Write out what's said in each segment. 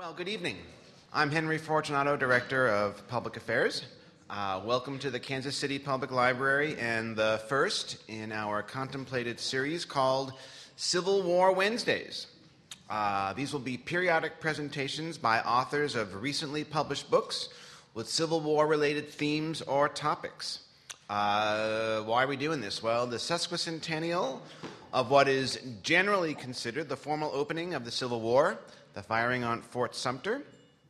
Well, good evening. I'm Henry Fortunato, Director of Public Affairs. Welcome to the Kansas City Public Library and the first in our contemplated series called Civil War Wednesdays. These will be periodic presentations by authors of recently published books with Civil War-related themes or topics. Why are we doing this? Well, the sesquicentennial of what is generally considered the formal opening of the Civil War, the firing on Fort Sumter,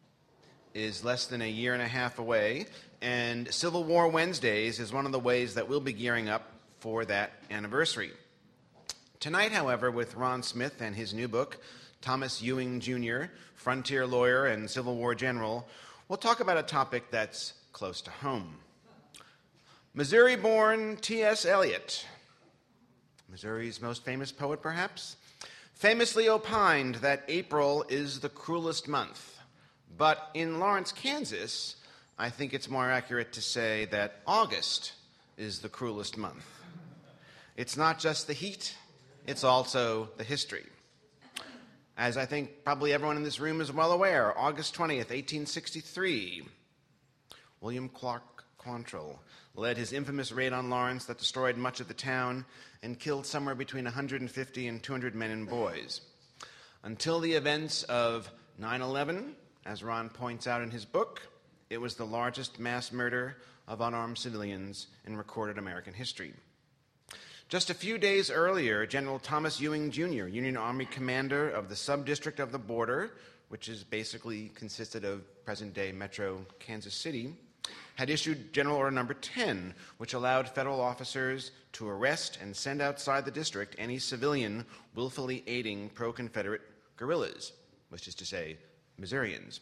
is less than a year and a half away, and Civil War Wednesdays is one of the ways that we'll be gearing up for that anniversary. Tonight, however, with Ron Smith and his new book, Thomas Ewing, Jr., Frontier Lawyer and Civil War General, we'll talk about a topic that's close to home. Missouri-born T.S. Eliot, Missouri's most famous poet, perhaps, famously opined that April is the cruelest month. But in Lawrence, Kansas, I think it's more accurate to say that August is the cruelest month. It's not just the heat, it's also the history. As I think probably everyone in this room is well aware, August 20th, 1863, William Clark Quantrill led his infamous raid on Lawrence that destroyed much of the town and killed somewhere between 150 and 200 men and boys. Until the events of 9/11, as Ron points out in his book, it was the largest mass murder of unarmed civilians in recorded American history. Just a few days earlier, General Thomas Ewing, Jr., Union Army commander of the sub-district of the border, which is basically consisted of present-day metro Kansas City, had issued General Order Number 10, which allowed federal officers to arrest and send outside the district any civilian willfully aiding pro-Confederate guerrillas, which is to say, Missourians.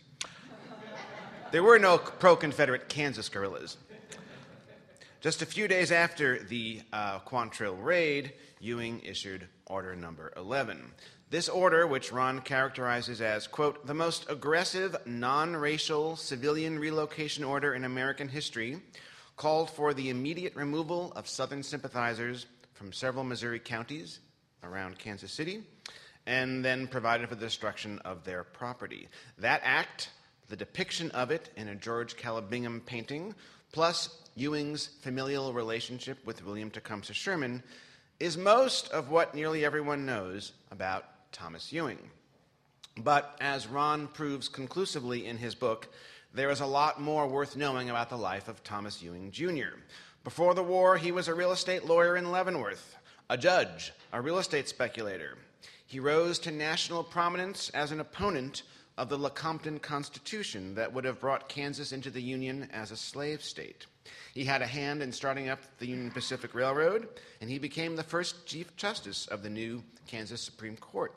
There were no pro-Confederate Kansas guerrillas. Just a few days after the Quantrill raid, Ewing issued Order Number 11. This order, which Ron characterizes as, quote, the most aggressive, non-racial civilian relocation order in American history, called for the immediate removal of Southern sympathizers from several Missouri counties around Kansas City, and then provided for the destruction of their property. That act, the depiction of it in a George Calabingham painting, plus Ewing's familial relationship with William Tecumseh Sherman, is most of what nearly everyone knows about Thomas Ewing. But as Ron proves conclusively in his book, there is a lot more worth knowing about the life of Thomas Ewing, Jr. Before the war, he was a real estate lawyer in Leavenworth, a judge, a real estate speculator. He rose to national prominence as an opponent of the Lecompton Constitution that would have brought Kansas into the Union as a slave state. He had a hand in starting up the Union Pacific Railroad, and he became the first Chief Justice of the new Kansas Supreme Court.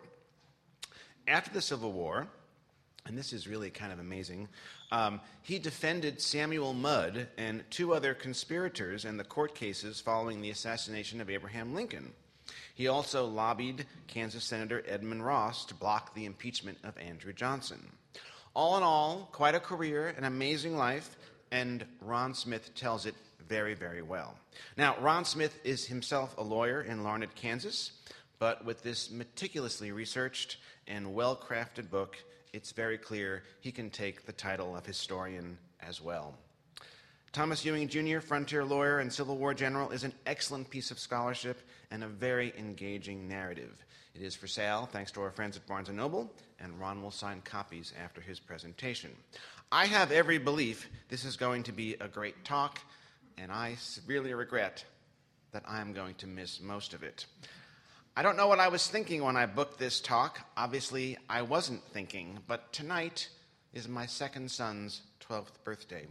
After the Civil War, and this is really kind of amazing, he defended Samuel Mudd and two other conspirators in the court cases following the assassination of Abraham Lincoln. He also lobbied Kansas Senator Edmund Ross to block the impeachment of Andrew Johnson. All in all, quite a career, an amazing life, and Ron Smith tells it very, very well. Now, Ron Smith is himself a lawyer in Larned, Kansas, but with this meticulously researched and well-crafted book, it's very clear he can take the title of historian as well. Thomas Ewing, Jr., Frontier Lawyer and Civil War General, is an excellent piece of scholarship and a very engaging narrative. It is for sale, thanks to our friends at Barnes & Noble, and Ron will sign copies after his presentation. I have every belief this is going to be a great talk, and I severely regret that I am going to miss most of it. I don't know what I was thinking when I booked this talk. Obviously, I wasn't thinking, but tonight is my second son's 12th birthday.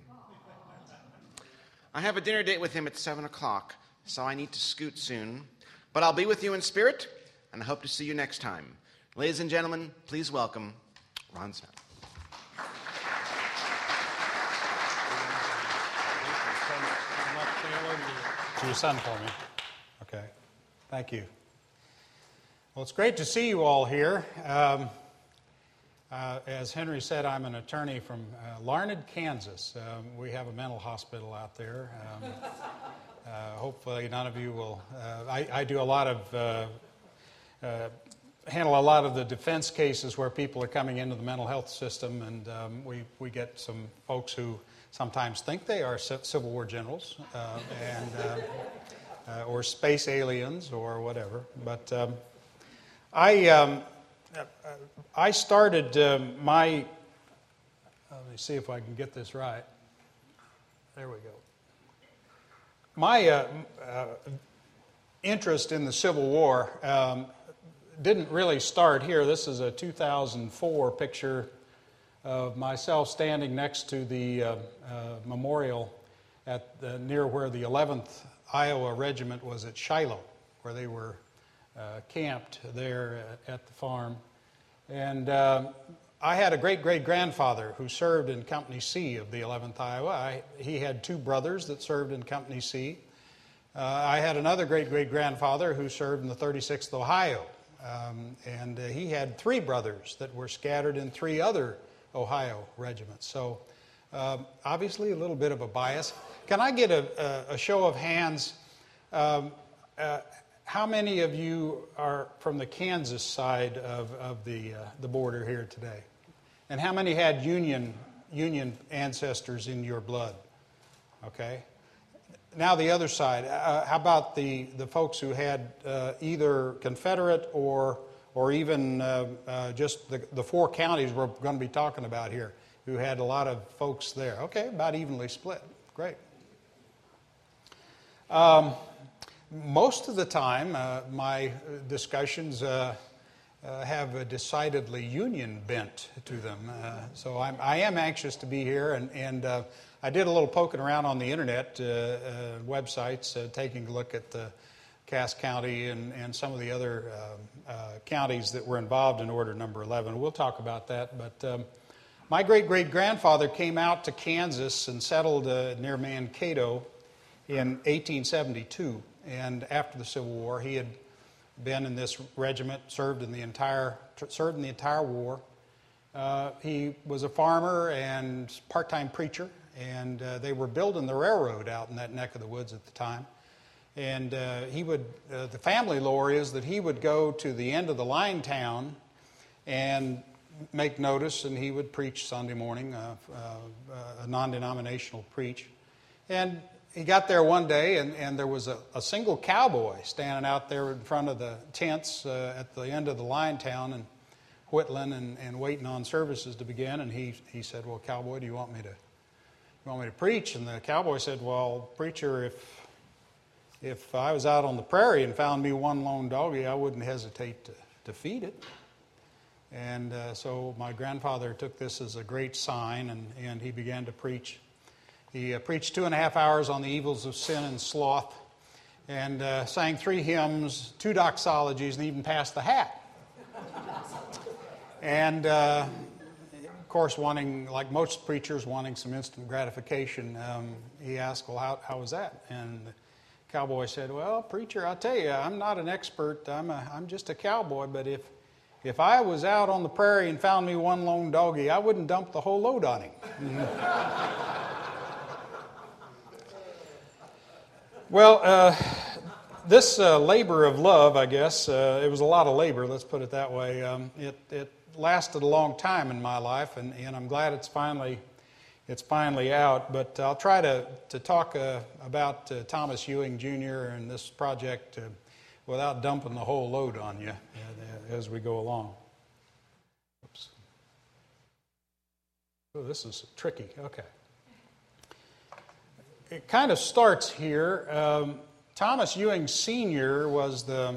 I have a dinner date with him at 7 o'clock, so I need to scoot soon. But I'll be with you in spirit, and I hope to see you next time. Ladies and gentlemen, please welcome Ron Smith. To your son for me. Okay. Thank you. Well, it's great to see you all here. As Henry said, I'm an attorney from Larned, Kansas. We have a mental hospital out there. Hopefully none of you will... I do a lot of handle a lot of the defense cases where people are coming into the mental health system, and we get some folks who sometimes think they are Civil War generals or space aliens or whatever. But I started my, let me see if I can get this right. There we go. My interest in the Civil War didn't really start here. This is a 2004 picture of myself standing next to the memorial at near where the 11th Iowa Regiment was at Shiloh, where they were camped there at the farm. And I had a great-great-grandfather who served in Company C of the 11th Iowa. He had two brothers that served in Company C. I had another great-great-grandfather who served in the 36th Ohio. And he had three brothers that were scattered in three other Ohio regiments. So obviously a little bit of a bias. Can I get a show of hands? How many of you are from the Kansas side of the border here today? And how many had Union ancestors in your blood? Okay. Now the other side. How about the folks who had either Confederate or even just the four counties we're going to be talking about here, who had a lot of folks there? Okay, about evenly split. Great. Most of the time, my discussions have a decidedly Union bent to them. So I am anxious to be here, and I did a little poking around on the internet websites, taking a look at Cass County and some of the other counties that were involved in Order Number 11. We'll talk about that, but my great-great-grandfather came out to Kansas and settled near Mankato in 1872. And after the Civil War, he had been in this regiment, served in the entire war. He was a farmer and part-time preacher, and they were building the railroad out in that neck of the woods at the time. And the family lore is that he would go to the end of the line town and make notice, and he would preach Sunday morning, a non-denominational preach. And he got there one day, and there was a single cowboy standing out there in front of the tents at the end of the line town and whittling and waiting on services to begin. And he said, "Well, cowboy, do you want me to preach?" And the cowboy said, "Well, preacher, if I was out on the prairie and found me one lone doggy, I wouldn't hesitate to feed it." And so my grandfather took this as a great sign, and he began to preach. He preached 2.5 hours on the evils of sin and sloth, and sang 3 hymns, 2 doxologies, and even passed the hat. And of course, like most preachers, wanting some instant gratification, he asked, "Well, how was that?" And the cowboy said, "Well, preacher, I'll tell you, I'm not an expert. I'm just a cowboy, but if I was out on the prairie and found me one lone doggy, I wouldn't dump the whole load on him." Well, this labor of love, I guess, it was a lot of labor, let's put it that way. It lasted a long time in my life, and I'm glad it's finally out. But I'll try to talk about Thomas Ewing Jr. and this project without dumping the whole load on you as we go along. Oops. Oh, this is tricky. Okay. It kind of starts here. Thomas Ewing Sr. was the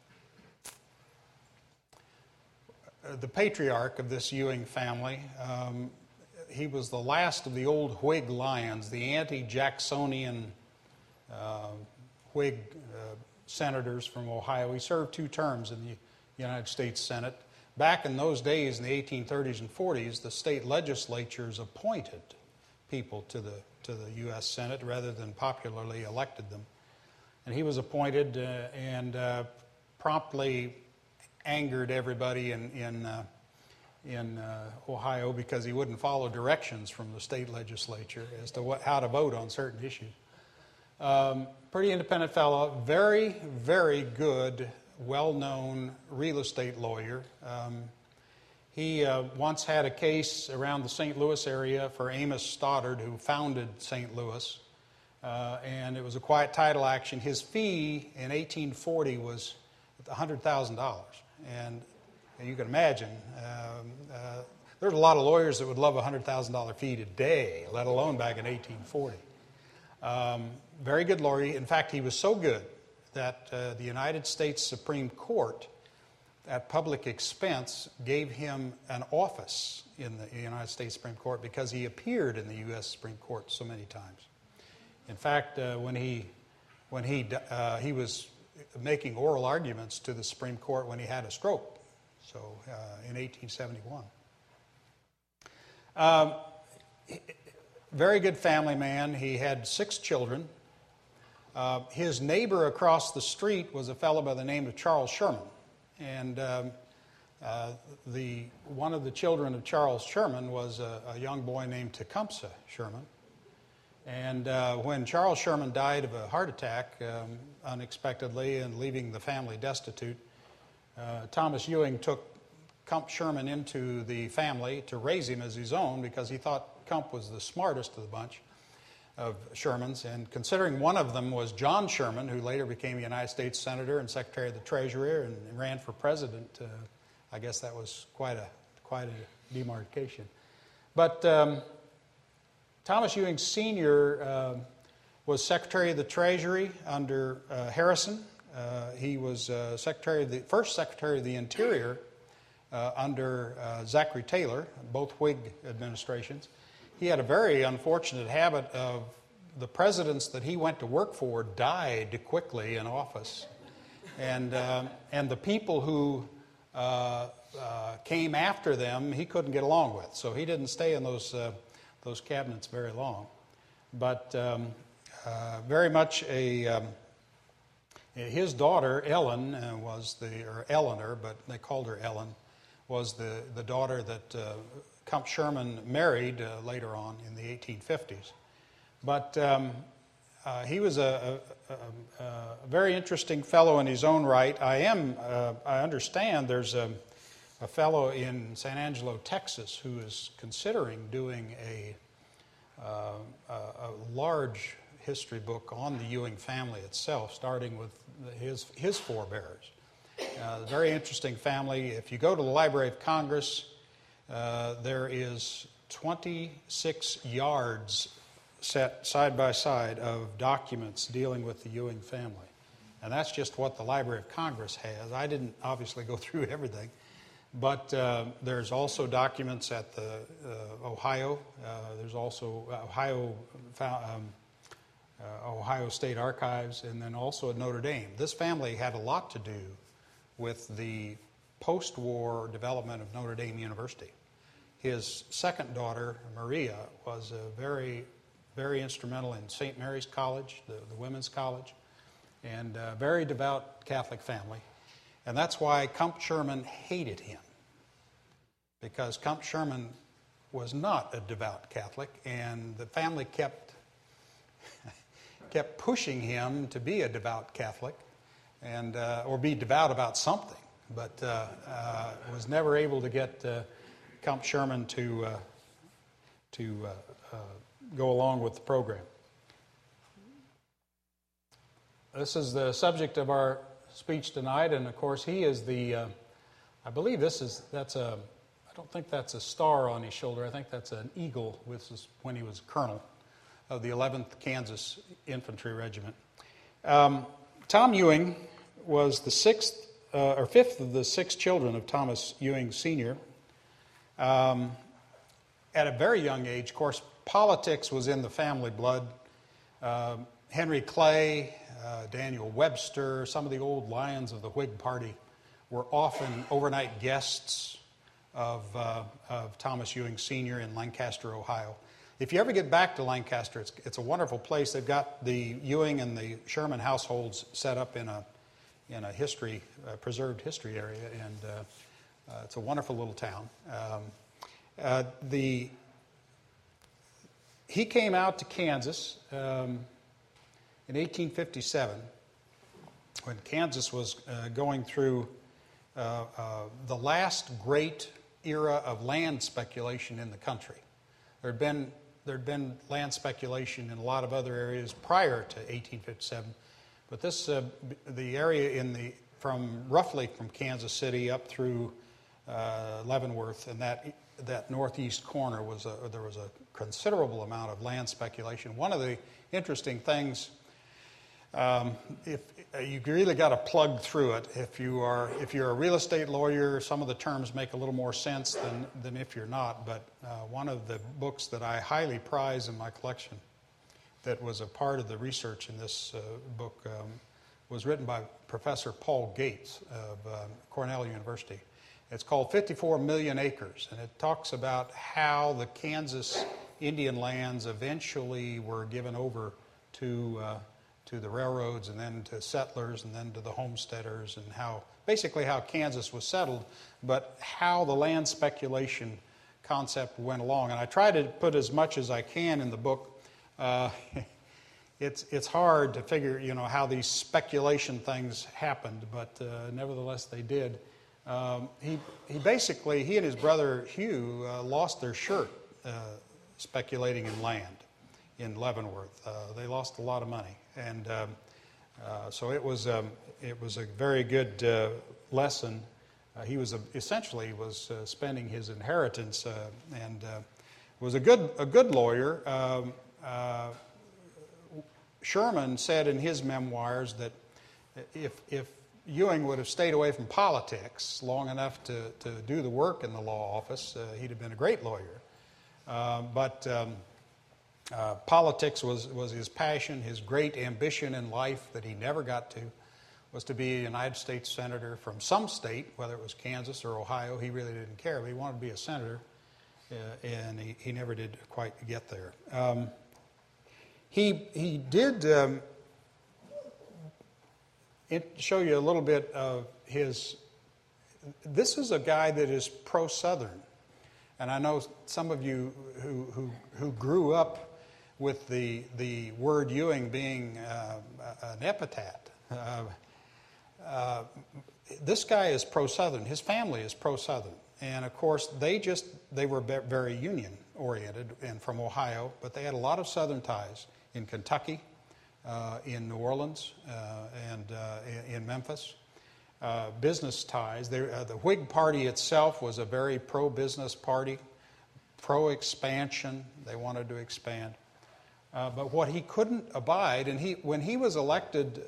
patriarch of this Ewing family. He was the last of the old Whig lions, the anti-Jacksonian Whig senators from Ohio. He served 2 terms in the United States Senate. Back in those days, in the 1830s and 40s, the state legislatures appointed people to the U.S. Senate rather than popularly elected them. And he was appointed and promptly angered everybody in Ohio because he wouldn't follow directions from the state legislature as to how to vote on certain issues. Pretty independent fellow, very, very good well-known real estate lawyer. He once had a case around the St. Louis area for Amos Stoddard, who founded St. Louis, and it was a quiet title action. His fee in 1840 was $100,000, and you can imagine there's a lot of lawyers that would love a $100,000 fee today, let alone back in 1840. Very good lawyer. In fact, he was so good that the United States Supreme Court, at public expense, gave him an office in the United States Supreme Court because he appeared in the U.S. Supreme Court so many times. In fact, when he was making oral arguments to the Supreme Court when he had a stroke, so in 1871. Very good family man. He had 6 children. His neighbor across the street was a fellow by the name of Charles Sherman. And one of the children of Charles Sherman was a young boy named Tecumseh Sherman. And when Charles Sherman died of a heart attack unexpectedly and leaving the family destitute, Thomas Ewing took Cump Sherman into the family to raise him as his own because he thought Cump was the smartest of the bunch of Shermans. And considering one of them was John Sherman, who later became a United States Senator and Secretary of the Treasury and ran for president, I guess that was quite a demarcation. But Thomas Ewing Sr. Was Secretary of the Treasury under Harrison. He was first Secretary of the Interior under Zachary Taylor, both Whig administrations. He had a very unfortunate habit of the presidents that he went to work for died quickly in office, and the people who came after them he couldn't get along with, so he didn't stay in those cabinets very long. But very much his daughter Ellen or Eleanor, but they called her Ellen, was the daughter that Cump Sherman married later on in the 1850s. But he was a very interesting fellow in his own right. I understand there's a fellow in San Angelo, Texas, who is considering doing a large history book on the Ewing family itself, starting with his forebears. Very interesting family. If you go to the Library of Congress, there is 26 yards set side by side of documents dealing with the Ewing family. And that's just what the Library of Congress has. I didn't obviously go through everything, but there's also documents at the Ohio. There's also Ohio State Archives, and then also at Notre Dame. This family had a lot to do with the post-war development of Notre Dame University. His second daughter, Maria, was very, very instrumental in St. Mary's College, the women's college, and a very devout Catholic family. And that's why Cump Sherman hated him, because Cump Sherman was not a devout Catholic, and the family kept pushing him to be a devout Catholic, and or be devout about something, but was never able to get Cump Sherman to go along with the program. This is the subject of our speech tonight, and of course he is I believe I don't think that's a star on his shoulder. I think that's an eagle. This is when he was colonel of the 11th Kansas Infantry Regiment. Tom Ewing was the fifth of the 6 children of Thomas Ewing Sr. At a very young age, of course, politics was in the family blood. Henry Clay, Daniel Webster, some of the old lions of the Whig Party were often overnight guests of Thomas Ewing Sr. in Lancaster, Ohio. If you ever get back to Lancaster, it's a wonderful place. They've got the Ewing and the Sherman households set up in a preserved history area, and it's a wonderful little town. He came out to Kansas in 1857, Kansas was going through the last great era of land speculation in the country. There'd been land speculation in a lot of other areas prior to 1857, but this the area roughly from Kansas City up through Leavenworth and that northeast corner there was a considerable amount of land speculation. One of the interesting things, if you really got to plug through it. If you're a real estate lawyer, some of the terms make a little more sense than if you're not. But one of the books that I highly prize in my collection, that was a part of the research in this book, was written by Professor Paul Gates of Cornell University. It's called 54 Million Acres, and it talks about how the Kansas Indian lands eventually were given over to the railroads and then to settlers and then to the homesteaders, and basically how Kansas was settled, but how the land speculation concept went along. And I try to put as much as I can in the book. It's hard to figure, how these speculation things happened, but nevertheless they did. He and his brother Hugh lost their shirt speculating in land in Leavenworth. They lost a lot of money, and so it was a very good lesson. He was essentially spending his inheritance, and was a good lawyer. Sherman said in his memoirs that if Ewing would have stayed away from politics long enough to do the work in the law office, he'd have been a great lawyer. But politics was his passion. His great ambition in life that he never got to was to be a United States senator from some state, whether it was Kansas or Ohio. He really didn't care, but he wanted to be a senator, and he never did quite get there. He did show you a little bit of his. This is a guy that is pro-Southern, and I know some of you who grew up with the word Ewing being an epithet. This guy is pro-Southern. His family is pro-Southern, and of course they were very Union oriented and from Ohio, but they had a lot of Southern ties in Kentucky, in New Orleans, and in Memphis. Business ties. The Whig Party itself was a very pro-business party, pro-expansion. They wanted to expand. But what he couldn't abide, and when he was elected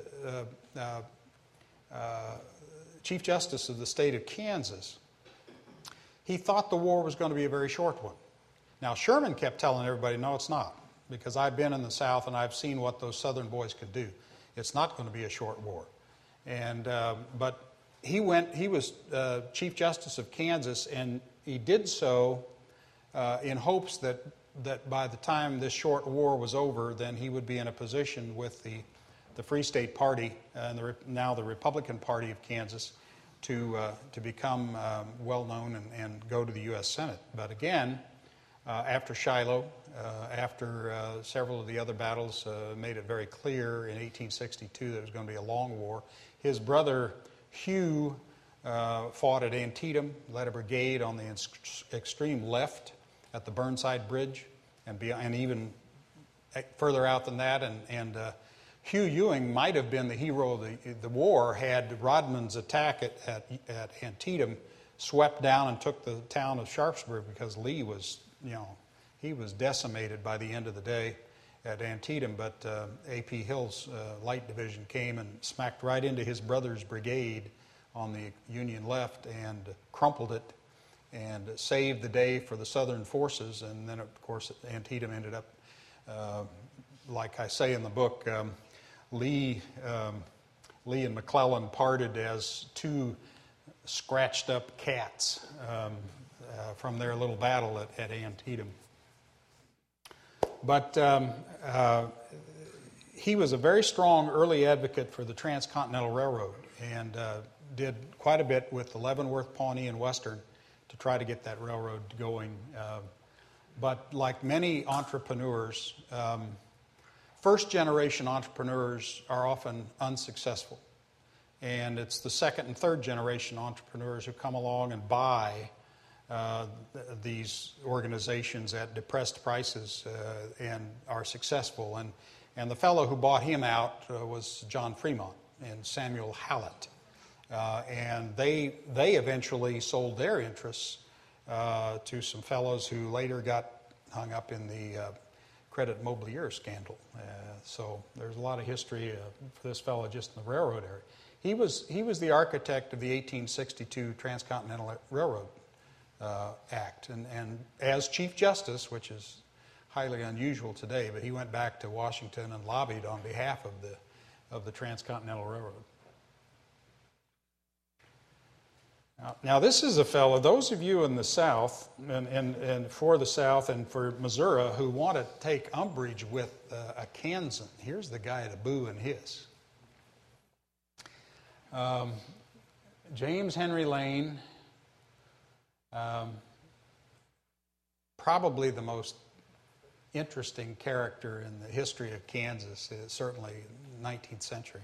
Chief Justice of the state of Kansas, he thought the war was going to be a very short one. Now, Sherman kept telling everybody, no, it's not, because I've been in the South and I've seen what those Southern boys could do. It's not going to be a short war. And but he was Chief Justice of Kansas, and he did so in hopes that by the time this short war was over, then he would be in a position with the Free State Party and now the Republican Party of Kansas to become well known and go to the U.S. Senate. But again, after Shiloh, after several of the other battles made it very clear in 1862 that it was going to be a long war, his brother Hugh fought at Antietam, led a brigade on the extreme left at the Burnside Bridge, and even further out than that. And Hugh Ewing might have been the hero of the war had Rodman's attack at Antietam swept down and took the town of Sharpsburg, because Lee was, he was decimated by the end of the day at Antietam. But A.P. Hill's Light Division came and smacked right into his brother's brigade on the Union left and crumpled it and saved the day for the Southern forces. And then, of course, Antietam ended up, like I say in the book, Lee and McClellan parted as two scratched up cats from their little battle at Antietam. But he was a very strong early advocate for the Transcontinental Railroad, and did quite a bit with the Leavenworth, Pawnee, and Western to try to get that railroad going. But like many entrepreneurs, first-generation entrepreneurs are often unsuccessful. And it's the second and third generation entrepreneurs who come along and buy these organizations at depressed prices and are successful. And the fellow who bought him out was John Fremont and Samuel Hallett. And they eventually sold their interests to some fellows who later got hung up in the Credit Mobilier scandal. So there's a lot of history for this fellow just in the railroad area. He was the architect of the 1862 Transcontinental Railroad Act, and as Chief Justice, which is highly unusual today, but he went back to Washington and lobbied on behalf of the Transcontinental Railroad. Now this is a fellow, those of you in the South, and for the South and for Missouri, who want to take umbrage with a Kansan, here's the guy to boo and hiss. James Henry Lane, probably the most interesting character in the history of Kansas, certainly 19th century.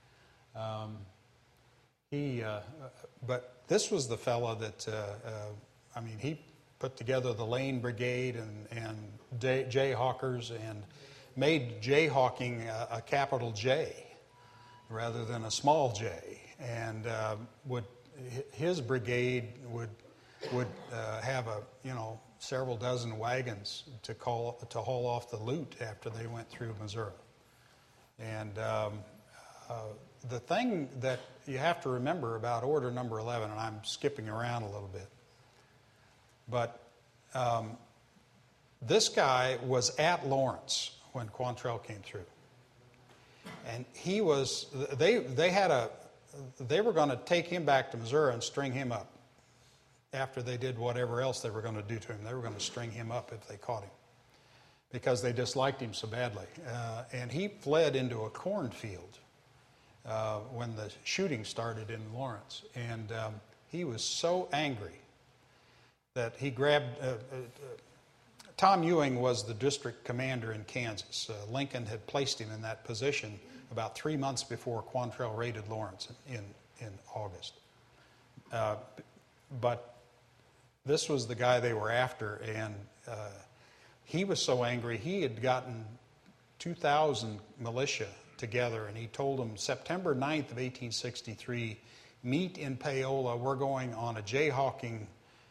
But this was the fellow that, he put together the Lane Brigade and Jayhawkers and made jayhawking a capital J rather than a small j. And his brigade would have several dozen wagons to haul off the loot after they went through Missouri. And the thing that you have to remember about Order Number 11, and I'm skipping around a little bit, but this guy was at Lawrence when Quantrell came through, and they were going to take him back to Missouri and string him up. After they did whatever else they were going to do to him, they were going to string him up if they caught him, because they disliked him so badly. And he fled into a cornfield when the shooting started in Lawrence. And he was so angry that he grabbed... Tom Ewing was the district commander in Kansas. Lincoln had placed him in that position about 3 months before Quantrell raided Lawrence in August. But this was the guy they were after, and he was so angry he had gotten 2,000 militia together, and he told them, September 9th of 1863, meet in Paola. We're going on a jayhawking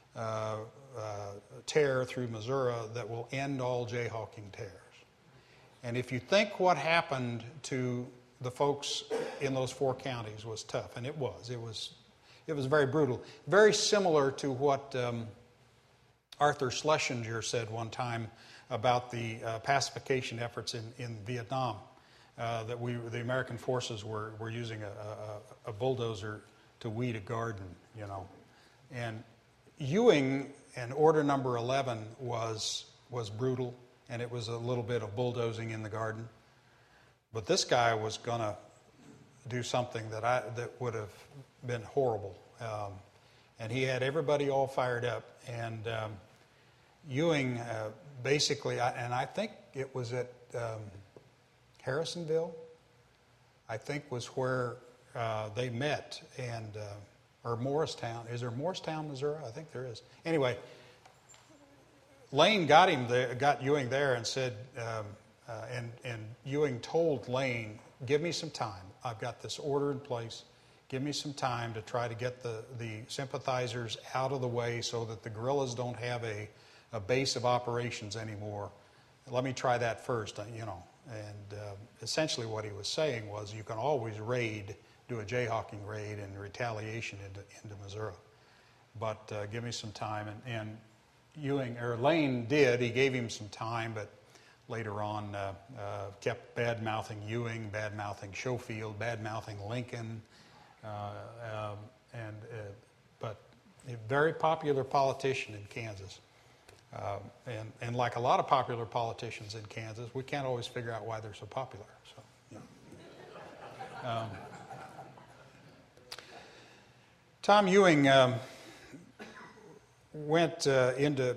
tear through Missouri that will end all jayhawking tears. And if you think what happened to the folks in those 4 counties was tough, and it was very brutal. Very similar to what Arthur Schlesinger said one time about the pacification efforts in Vietnam, that the American forces were using a bulldozer to weed a garden, And Ewing and Order Number 11 was brutal, and it was a little bit of bulldozing in the garden. But this guy was going to do something that would have been horrible. And he had everybody all fired up. And Ewing basically, and I think it was at Harrisonville, I think was where they met, and or Morristown. Is there Morristown, Missouri? I think there is. Anyway, Lane got Ewing there and said, and Ewing told Lane, give me some time. I've got this order in place. Give me some time to try to get the sympathizers out of the way so that the guerrillas don't have a base of operations anymore. Let me try that first, And essentially what he was saying was you can always do a jayhawking raid in retaliation into Missouri. But give me some time. And Lane did. He gave him some time, but later on kept bad-mouthing Ewing, bad-mouthing Schofield, bad-mouthing Lincoln. But a very popular politician in Kansas. And like a lot of popular politicians in Kansas, we can't always figure out why they're so popular. Tom Ewing went in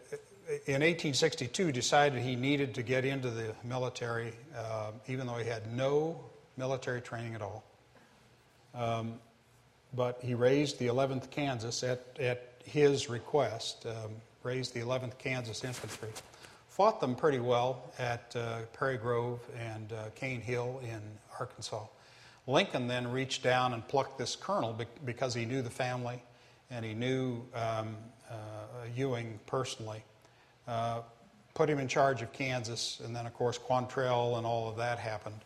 1862, decided he needed to get into the military, even though he had no military training at all. But he raised the 11th Kansas at his request, raised the 11th Kansas Infantry, fought them pretty well at Prairie Grove and Cane Hill in Arkansas. Lincoln then reached down and plucked this colonel because he knew the family and he knew Ewing personally. Put him in charge of Kansas, and then, of course, Quantrell and all of that happened.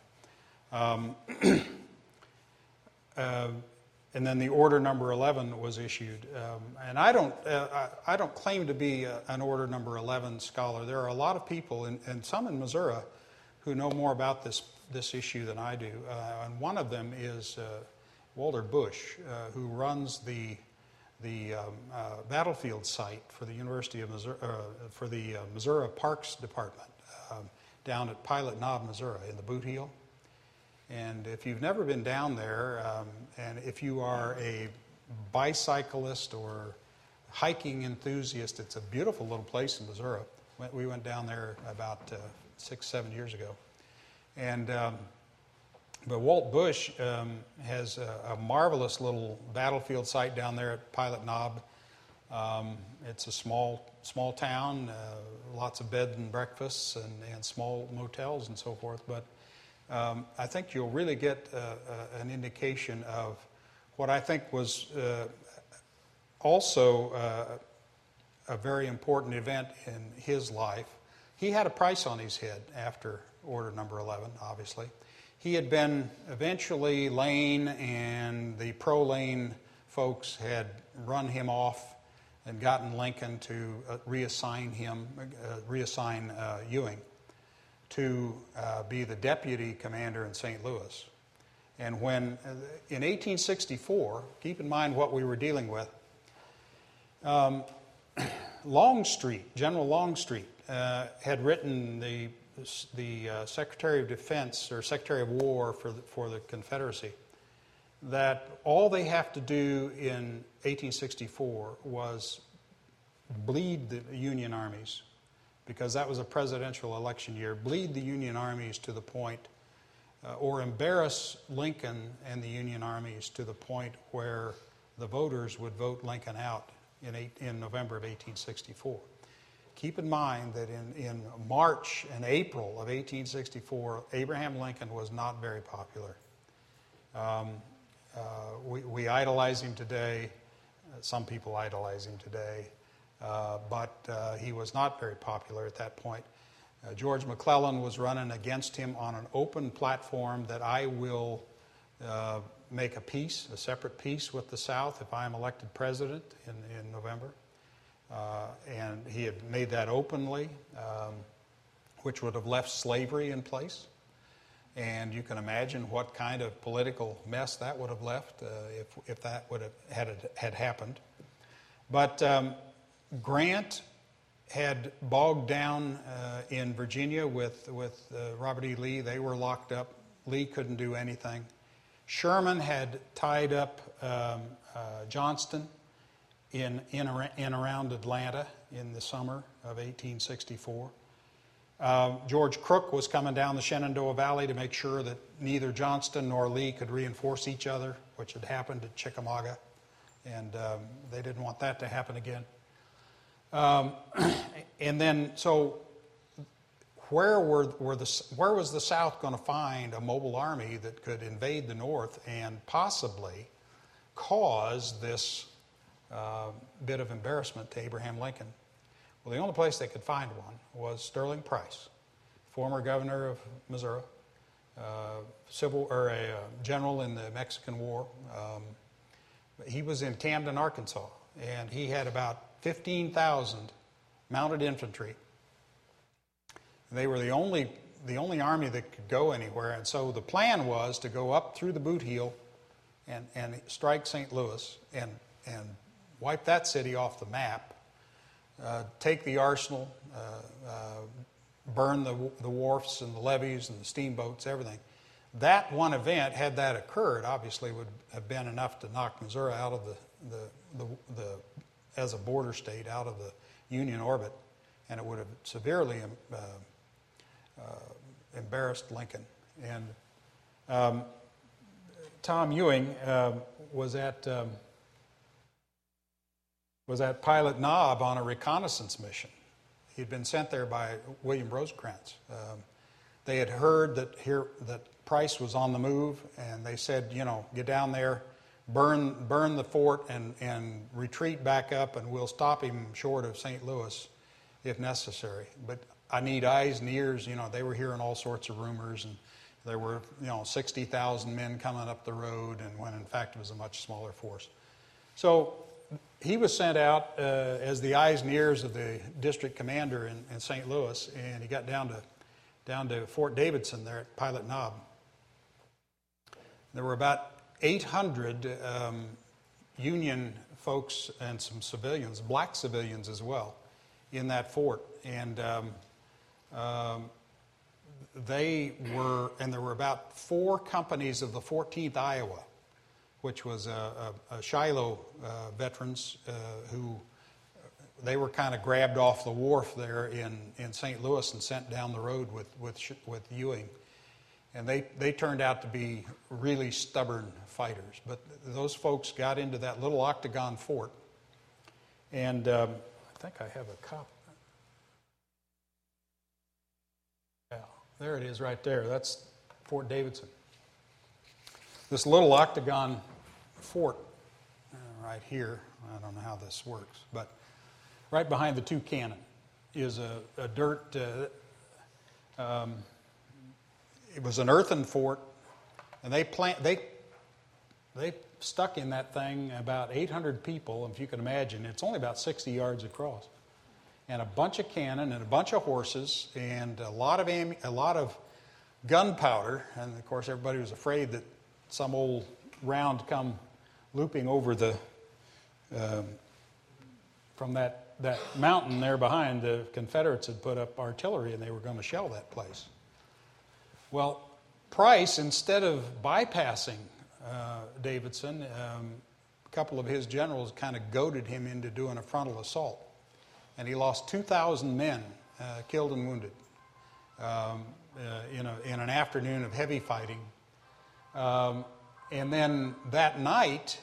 And then the Order Number 11 was issued. And I don't claim to be an Order Number 11 scholar. There are a lot of people, and some in Missouri, who know more about this issue than I do. And one of them is Walter Bush, who runs the battlefield site for the University of Missouri, for the Missouri Parks Department down at Pilot Knob, Missouri, in the Boot Heel. And if you've never been down there, and if you are a bicyclist or hiking enthusiast, it's a beautiful little place in Missouri. We went down there about 6-7 years ago. And but Walt Bush has a marvelous little battlefield site down there at Pilot Knob. It's a small town, lots of bed and breakfasts and small motels and so forth. But I think you'll really get an indication of what I think was also a very important event in his life. He had a price on his head after Order Number 11, obviously. He had been eventually Lane and the pro-Lane folks had run him off and gotten Lincoln to reassign Ewing to be the deputy commander in St. Louis. And when, in 1864, keep in mind what we were dealing with, Longstreet, General Longstreet, had written the Secretary of Defense or Secretary of War for the Confederacy that all they have to do in 1864 was bleed the Union armies, because that was a presidential election year, bleed the Union armies to the point, or embarrass Lincoln and the Union armies to the point where the voters would vote Lincoln out in November of 1864. Keep in mind that in March and April of 1864, Abraham Lincoln was not very popular. We idolize him today. Some people idolize him today. But he was not very popular at that point. George McClellan was running against him on an open platform that I will make a separate peace with the South if I am elected president in November. And he had made that openly, which would have left slavery in place. And you can imagine what kind of political mess that would have left if that would have had happened. But Grant had bogged down in Virginia with Robert E. Lee. They were locked up. Lee couldn't do anything. Sherman had tied up Johnston in around Atlanta in the summer of 1864. George Crook was coming down the Shenandoah Valley to make sure that neither Johnston nor Lee could reinforce each other, which had happened at Chickamauga, and they didn't want that to happen again. And then, so where was the South going to find a mobile army that could invade the North and possibly cause this bit of embarrassment to Abraham Lincoln? Well, the only place they could find one was Sterling Price, former governor of Missouri, a general in the Mexican War. He was in Camden, Arkansas, and he had about 15,000 mounted infantry. They were the only army that could go anywhere, and so the plan was to go up through the Boot Heel and strike St. Louis and wipe that city off the map, take the arsenal, burn the wharfs and the levees and the steamboats, everything. That one event, had that occurred, obviously would have been enough to knock Missouri out of the as a border state, out of the Union orbit, and it would have severely embarrassed Lincoln. And Tom Ewing was at Pilot Knob on a reconnaissance mission. He'd been sent there by William Rosecrans. They had heard that Price was on the move, and they said, get down there, burn the fort, and retreat back up, and we'll stop him short of St. Louis if necessary. But I need eyes and ears. They were hearing all sorts of rumors, and there were 60,000 men coming up the road, and when in fact it was a much smaller force. So he was sent out as the eyes and ears of the district commander in St. Louis, and he got down to Fort Davidson there at Pilot Knob. There were about 800 Union folks and some civilians, black civilians as well, in that fort. And there were about 4 companies of the 14th Iowa, which was a Shiloh veterans who they were kind of grabbed off the wharf there in St. Louis and sent down the road with Ewing. And they turned out to be really stubborn fighters. But those folks got into that little octagon fort. And I think I have a copy. Yeah, there it is right there. That's Fort Davidson. This little octagon fort right here, I don't know how this works, but right behind the 2 cannon is a dirt, it was an earthen fort, and they stuck in that thing about 800 people, if you can imagine. It's only about 60 yards across. And a bunch of cannon and a bunch of horses and a lot of gunpowder, and of course everybody was afraid that some old round come looping over from that mountain there behind. The Confederates had put up artillery and they were going to shell that place. Well, Price, instead of bypassing Davidson, a couple of his generals kind of goaded him into doing a frontal assault. And he lost 2,000 men killed and wounded in an afternoon of heavy fighting. And then that night,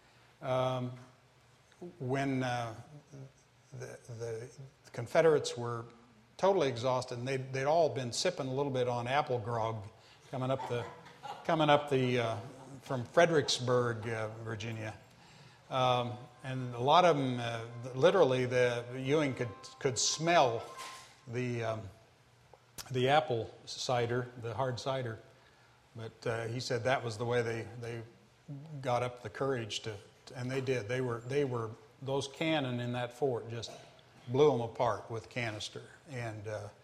when the Confederates were totally exhausted, and they'd all been sipping a little bit on apple grog coming up the from Fredericksburg, Virginia, and a lot of them, literally, the Ewing could smell the apple cider, the hard cider. But he said that was the way they got up the courage to, and they did. They were those cannon in that fort just blew them apart with canister. And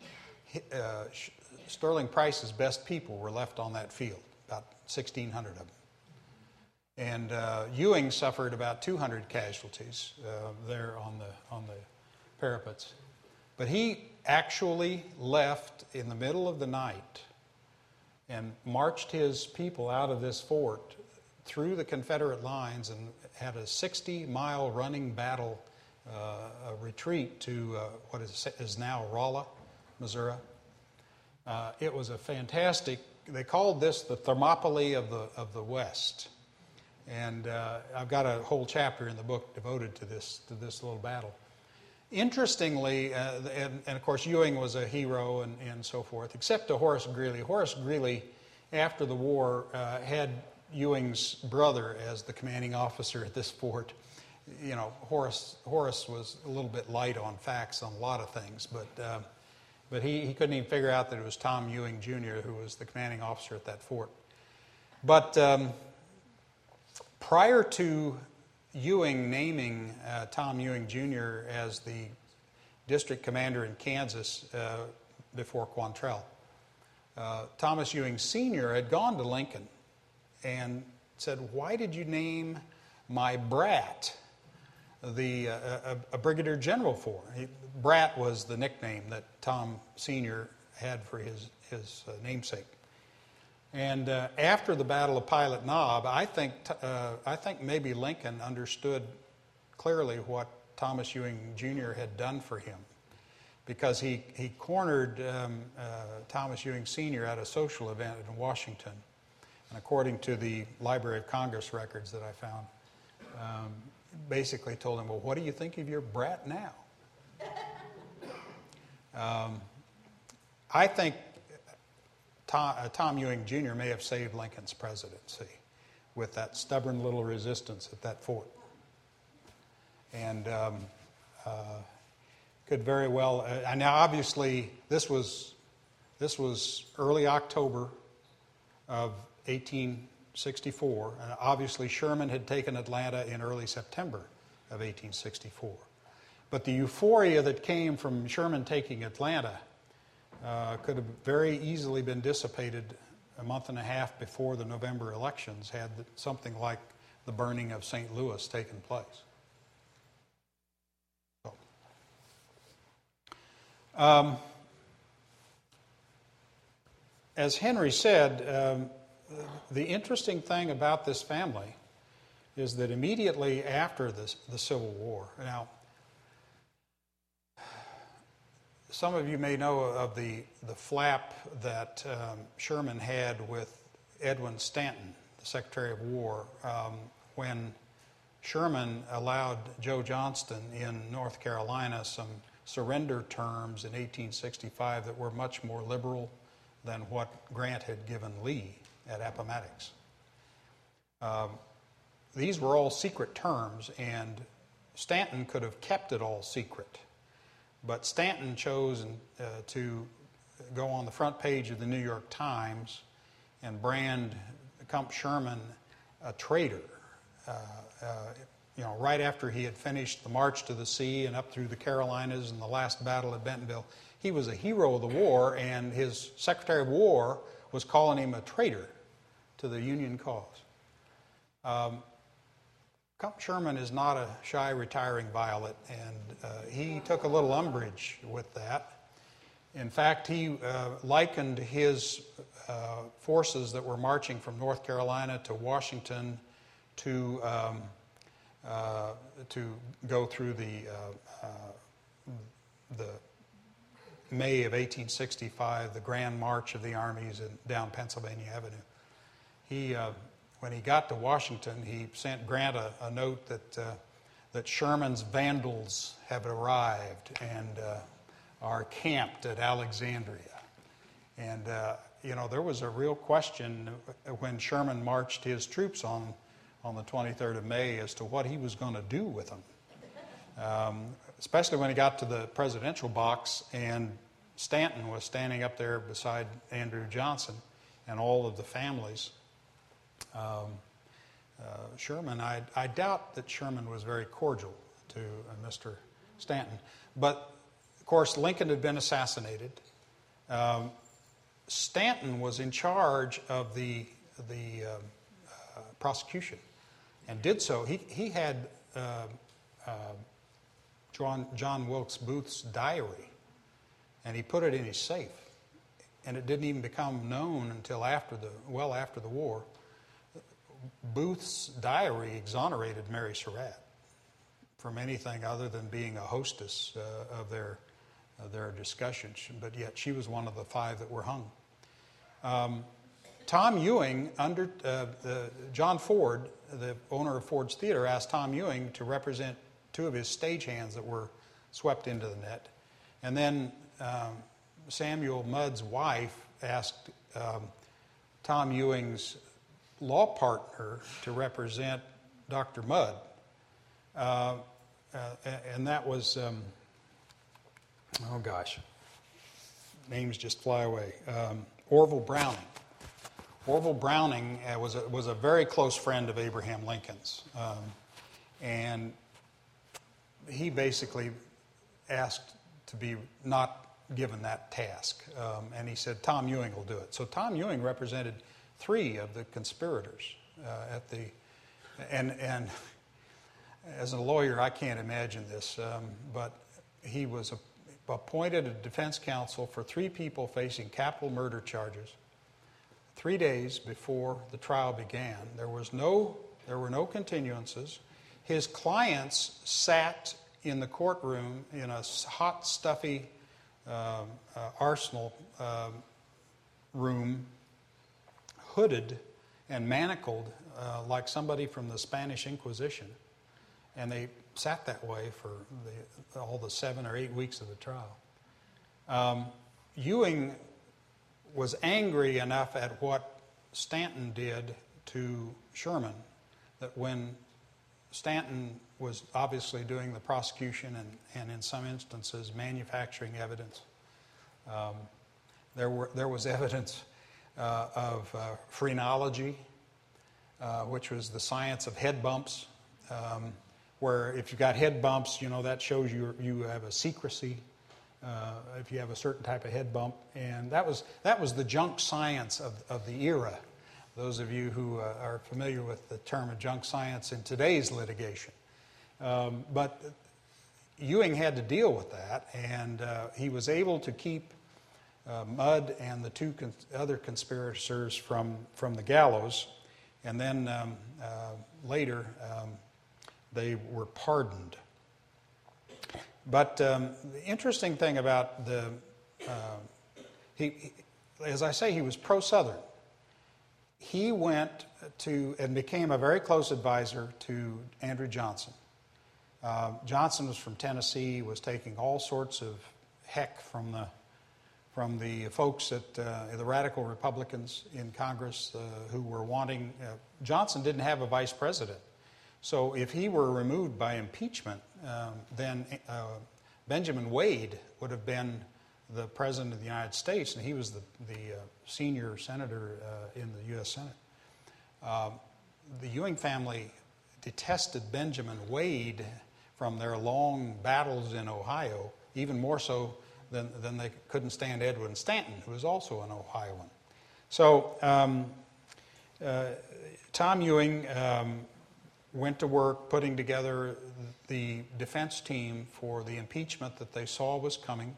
Sterling Price's best people were left on that field, about 1,600 of them. And Ewing suffered about 200 casualties there on the parapets. But he actually left in the middle of the night and marched his people out of this fort through the Confederate lines and had a 60-mile running battle retreat to what is now Rolla, Missouri. It was a fantastic. They called this the Thermopylae of the West, and I've got a whole chapter in the book devoted to this little battle. Interestingly, and of course Ewing was a hero and so forth, except to Horace Greeley. Horace Greeley, after the war, had Ewing's brother as the commanding officer at this fort. Horace was a little bit light on facts on a lot of things, but he couldn't even figure out that it was Tom Ewing Jr. who was the commanding officer at that fort. But prior to Ewing naming Tom Ewing Jr. as the district commander in Kansas before Quantrell, Thomas Ewing Sr. had gone to Lincoln and said, "Why did you name my brat a brigadier general for?" Brat was the nickname that Tom Sr. had for his namesake. And after the Battle of Pilot Knob, I think maybe Lincoln understood clearly what Thomas Ewing Jr. had done for him, because he cornered Thomas Ewing Sr. at a social event in Washington And according to the Library of Congress records that I found, basically told him, well, what do you think of your brat now? I think Tom Ewing Jr. may have saved Lincoln's presidency with that stubborn little resistance at that fort. And could very well, now obviously this was early October of 1864, and obviously Sherman had taken Atlanta in early September of 1864. But the euphoria that came from Sherman taking Atlanta could have very easily been dissipated a month and a half before the November elections had something like the burning of St. Louis taken place. As Henry said, the interesting thing about this family is that immediately after the Civil War, now, some of you may know of the flap that Sherman had with Edwin Stanton, the Secretary of War, when Sherman allowed Joe Johnston in North Carolina some surrender terms in 1865 that were much more liberal than what Grant had given Lee at Appomattox. These were all secret terms, and Stanton could have kept it all secret. But Stanton chose to go on the front page of the New York Times and brand Comp Sherman a traitor. Right after he had finished the March to the Sea and up through the Carolinas and the last battle at Bentonville, he was a hero of the war, and his Secretary of War was calling him a traitor to the Union cause. Comp Sherman is not a shy, retiring violet, and he took a little umbrage with that. In fact, he likened his forces that were marching from North Carolina to Washington to go through the May of 1865, the Grand March of the Armies down Pennsylvania Avenue. When he got to Washington, he sent Grant a note that Sherman's vandals have arrived and are camped at Alexandria. And, there was a real question when Sherman marched his troops on the 23rd of May as to what he was going to do with them. Especially when he got to the presidential box and Stanton was standing up there beside Andrew Johnson and all of the families. Sherman, I doubt that Sherman was very cordial to Mr. Stanton. But, of course, Lincoln had been assassinated. Stanton was in charge of the prosecution and did so. He had John Wilkes Booth's diary, and he put it in his safe. And it didn't even become known until after the war. Booth's diary exonerated Mary Surratt from anything other than being a hostess of their discussions, but yet she was one of the 5 that were hung. Tom Ewing, John Ford, the owner of Ford's Theater, asked Tom Ewing to represent 2 of his stagehands that were swept into the net. And then Samuel Mudd's wife asked Tom Ewing's law partner to represent Dr. Mudd. And that was, names just fly away. Orville Browning. Orville Browning was a very close friend of Abraham Lincoln's. And he basically asked to be not given that task. And he said, Tom Ewing will do it. So Tom Ewing represented 3 of the conspirators and as a lawyer, I can't imagine this, but he was appointed a defense counsel for 3 people facing capital murder charges 3 days before the trial began. There were no continuances. His clients sat in the courtroom in a hot, stuffy arsenal room, hooded and manacled like somebody from the Spanish Inquisition. And they sat that way for all the 7 or 8 weeks of the trial. Ewing was angry enough at what Stanton did to Sherman that when Stanton was obviously doing the prosecution and in some instances manufacturing evidence, there was evidence of phrenology, which was the science of head bumps, where if you've got head bumps, that shows you have a secrecy. If you have a certain type of head bump, and that was the junk science of the era. Those of you who are familiar with the term of junk science in today's litigation, but Ewing had to deal with that, and he was able to keep Mudd and the two other conspirators from the gallows, and then later they were pardoned. But the interesting thing about as I say, he was pro-Southern. He went to and became a very close advisor to Andrew Johnson. Johnson was from Tennessee, was taking all sorts of heck from the folks at the radical Republicans in Congress who were wanting. Johnson didn't have a vice president. So if he were removed by impeachment, then Benjamin Wade would have been the president of the United States, and he was the senior senator in the U.S. Senate. The Ewing family detested Benjamin Wade from their long battles in Ohio, even more so than they couldn't stand Edwin Stanton, who was also an Ohioan. So Tom Ewing went to work putting together the defense team for the impeachment that they saw was coming.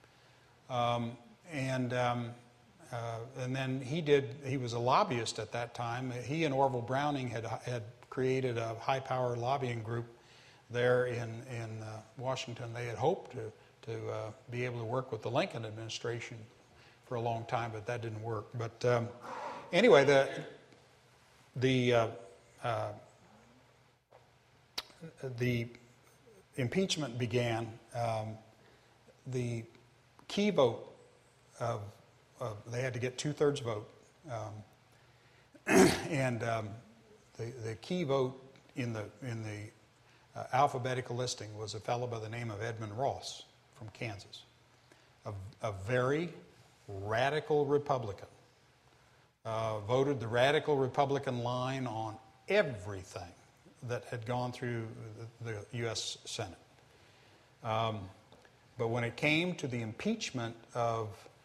And then he was a lobbyist at that time. He and Orville Browning had created a high-power lobbying group there in Washington. They had hoped to be able to work with the Lincoln administration for a long time, but that didn't work. But anyway, the impeachment began. The key vote they had to get 2/3 vote, and the key vote in the alphabetical listing was a fellow by the name of Edmund Ross from Kansas, a very radical Republican. Voted the radical Republican line on everything that had gone through the U.S. Senate. But when it came to the impeachment of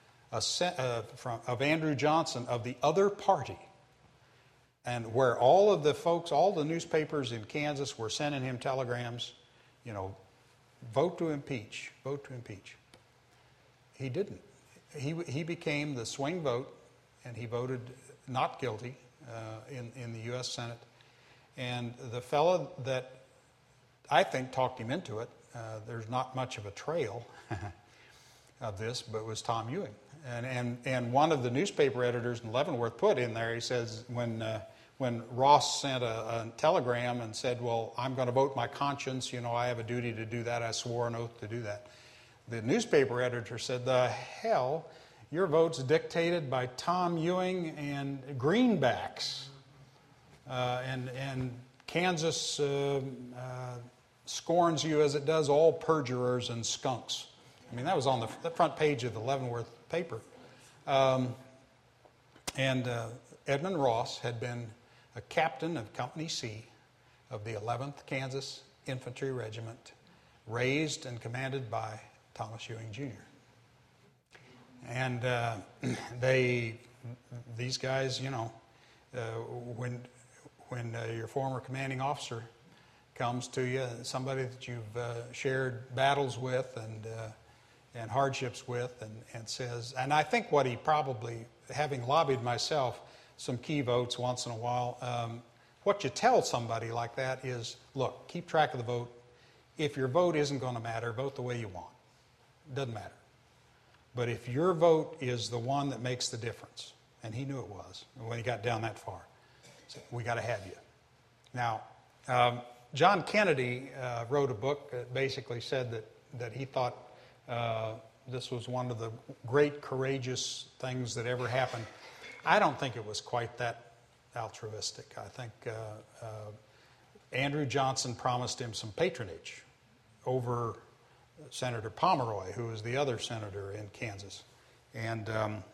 Andrew Johnson of the other party, and where all of the folks, all the newspapers in Kansas were sending him telegrams, vote to impeach, vote to impeach. He didn't. He became the swing vote, and he voted not guilty in the U.S. Senate. And the fellow that I think talked him into it, there's not much of a trail of this, but it was Tom Ewing. And one of the newspaper editors in Leavenworth put in there, he says, when Ross sent a telegram and said, well, I'm going to vote my conscience, I have a duty to do that, I swore an oath to do that. The newspaper editor said, the hell, your vote's dictated by Tom Ewing and greenbacks. And Kansas scorns you as it does all perjurers and skunks. I mean, that was on the front page of the Leavenworth paper. And Edmund Ross had been a captain of Company C of the 11th Kansas Infantry Regiment, raised and commanded by Thomas Ewing Jr. And these guys, when your former commanding officer comes to you, somebody that you've shared battles with and hardships with, and says, and I think what he probably, having lobbied myself some key votes once in a while, what you tell somebody like that is, look, keep track of the vote. If your vote isn't going to matter, vote the way you want. It doesn't matter. But if your vote is the one that makes the difference, and he knew it was when he got down that far, Said, we got to have you. Now, John Kennedy wrote a book that basically said that he thought this was one of the great courageous things that ever happened. I don't think it was quite that altruistic. I think Andrew Johnson promised him some patronage over Senator Pomeroy, who was the other senator in Kansas. And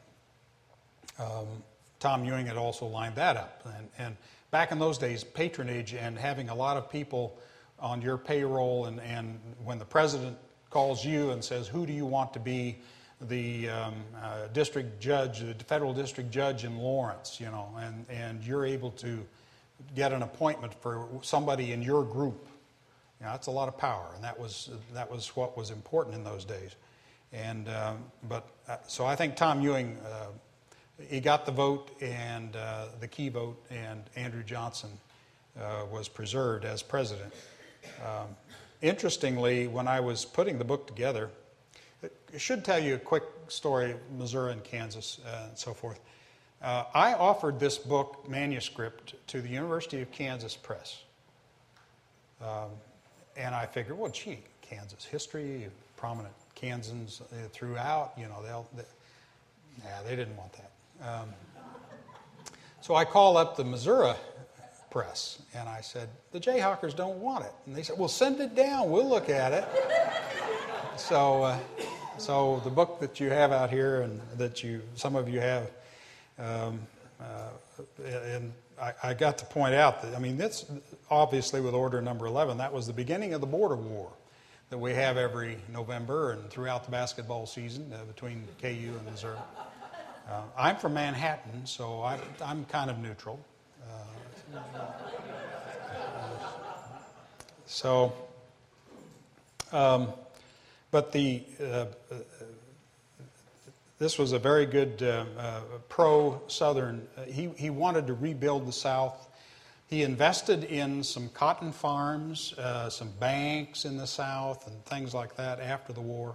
Tom Ewing had also lined that up. And back in those days, patronage and having a lot of people on your payroll, and when the president calls you and says, who do you want to be the district judge, the federal district judge in Lawrence, and you're able to get an appointment for somebody in your group. That's a lot of power, and that was what was important in those days. And so I think Tom Ewing, he got the vote and the key vote, and Andrew Johnson was preserved as president. Interestingly, when I was putting the book together, I should tell you a quick story of Missouri and Kansas and so forth. I offered this book manuscript to the University of Kansas Press. And I figured, well, gee, Kansas history, prominent Kansans throughout, they didn't want that. So I called up the Missouri Press, and I said, the Jayhawkers don't want it. And they said, well, send it down, we'll look at it. So the book that you have out here, and that some of you have, and I got to point out that, that's obviously with Order Number 11, that was the beginning of the border war that we have every November and throughout the basketball season between KU and Missouri. I'm from Manhattan, so I'm kind of neutral. But this was a very good pro-Southern. He wanted to rebuild the South. He invested in some cotton farms, some banks in the South, and things like that after the war.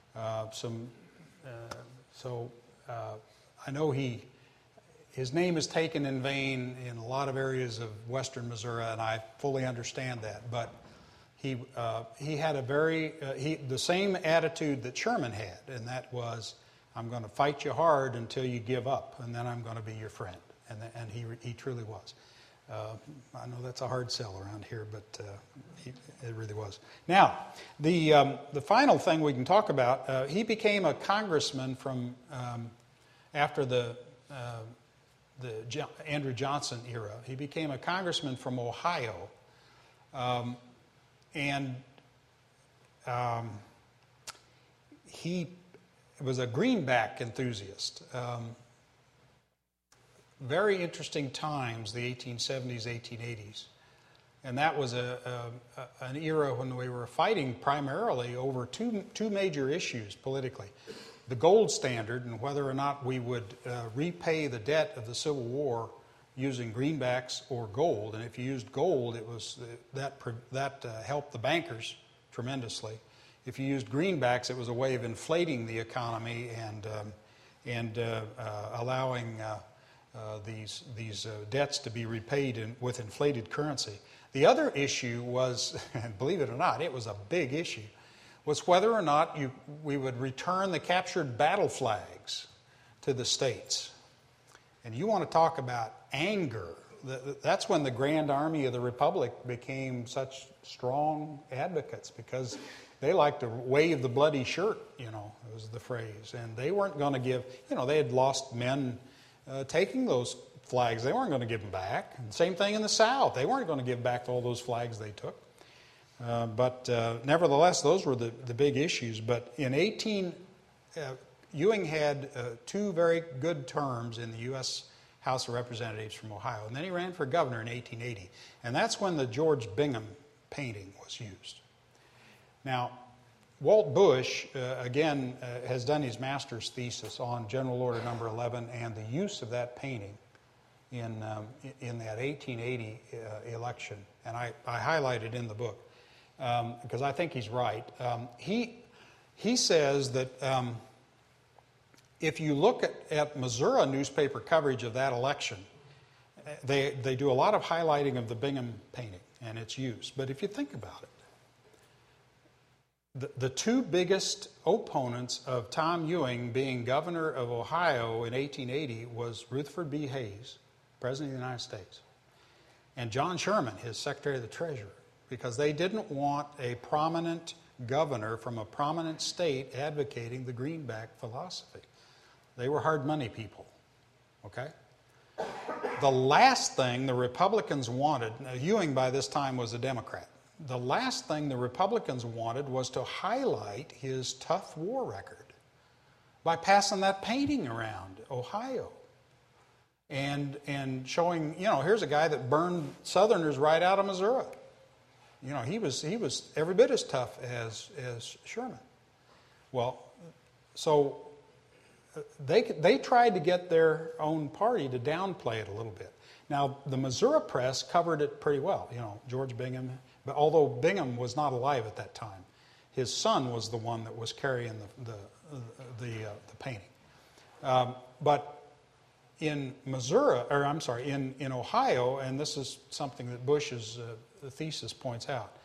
I know his name is taken in vain in a lot of areas of western Missouri, and I fully understand that. But he had the same attitude that Sherman had, and that was, I'm going to fight you hard until you give up, and then I'm going to be your friend. And he truly was. I know that's a hard sell around here, but it really was. Now, the final thing we can talk about, he became a congressman from after the Andrew Johnson era. He became a congressman from Ohio, and he was a greenback enthusiast. Very interesting times, the 1870s, 1880s. And that was an era when we were fighting primarily over two major issues politically. The gold standard, and whether or not we would repay the debt of the Civil War using greenbacks or gold. And if you used gold, it was that helped the bankers tremendously. If you used greenbacks, it was a way of inflating the economy and allowing these debts to be repaid with inflated currency. The other issue was, and believe it or not, it was a big issue, was whether or not we would return the captured battle flags to the states. And you want to talk about anger. That's when the Grand Army of the Republic became such strong advocates, because they liked to wave the bloody shirt, was the phrase. And they weren't going to give, they had lost men taking those flags. They weren't going to give them back. And same thing in the South. They weren't going to give back all those flags they took. But nevertheless, those were the big issues. But in Ewing had two very good terms in the U.S. House of Representatives from Ohio. And then he ran for governor in 1880. And that's when the George Bingham painting was used. Now, Walt Bush, again, has done his master's thesis on General Order Number 11 and the use of that painting in that 1880 election. And I highlight it in the book because I think he's right. He says that if you look at Missouri newspaper coverage of that election, they do a lot of highlighting of the Bingham painting and its use. But if you think about it, the two biggest opponents of Tom Ewing being governor of Ohio in 1880 was Rutherford B. Hayes, President of the United States, and John Sherman, his Secretary of the Treasury, because they didn't want a prominent governor from a prominent state advocating the greenback philosophy. They were hard money people, okay? The last thing the Republicans wanted, now Ewing by this time was a Democrat, the last thing the Republicans wanted was to highlight his tough war record by passing that painting around Ohio and showing, here's a guy that burned Southerners right out of Missouri. He was every bit as tough as Sherman. Well, so they tried to get their own party to downplay it a little bit. Now, the Missouri press covered it pretty well. George Bingham, but although Bingham was not alive at that time, his son was the one that was carrying the painting. But in in Ohio, and this is something that Bush's thesis points out,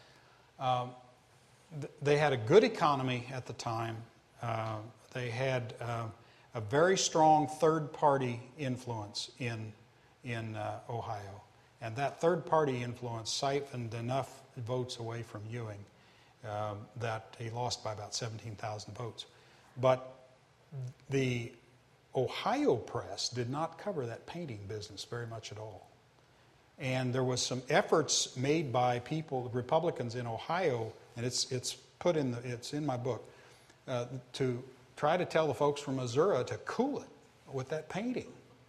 they had a good economy at the time. They had a very strong third-party influence in Ohio, and that third-party influence siphoned enough votes away from Ewing that he lost by about 17,000 votes. But the Ohio press did not cover that painting business very much at all. And there was some efforts made by people, Republicans in Ohio, and it's in my book, to try to tell the folks from Missouri to cool it with that painting.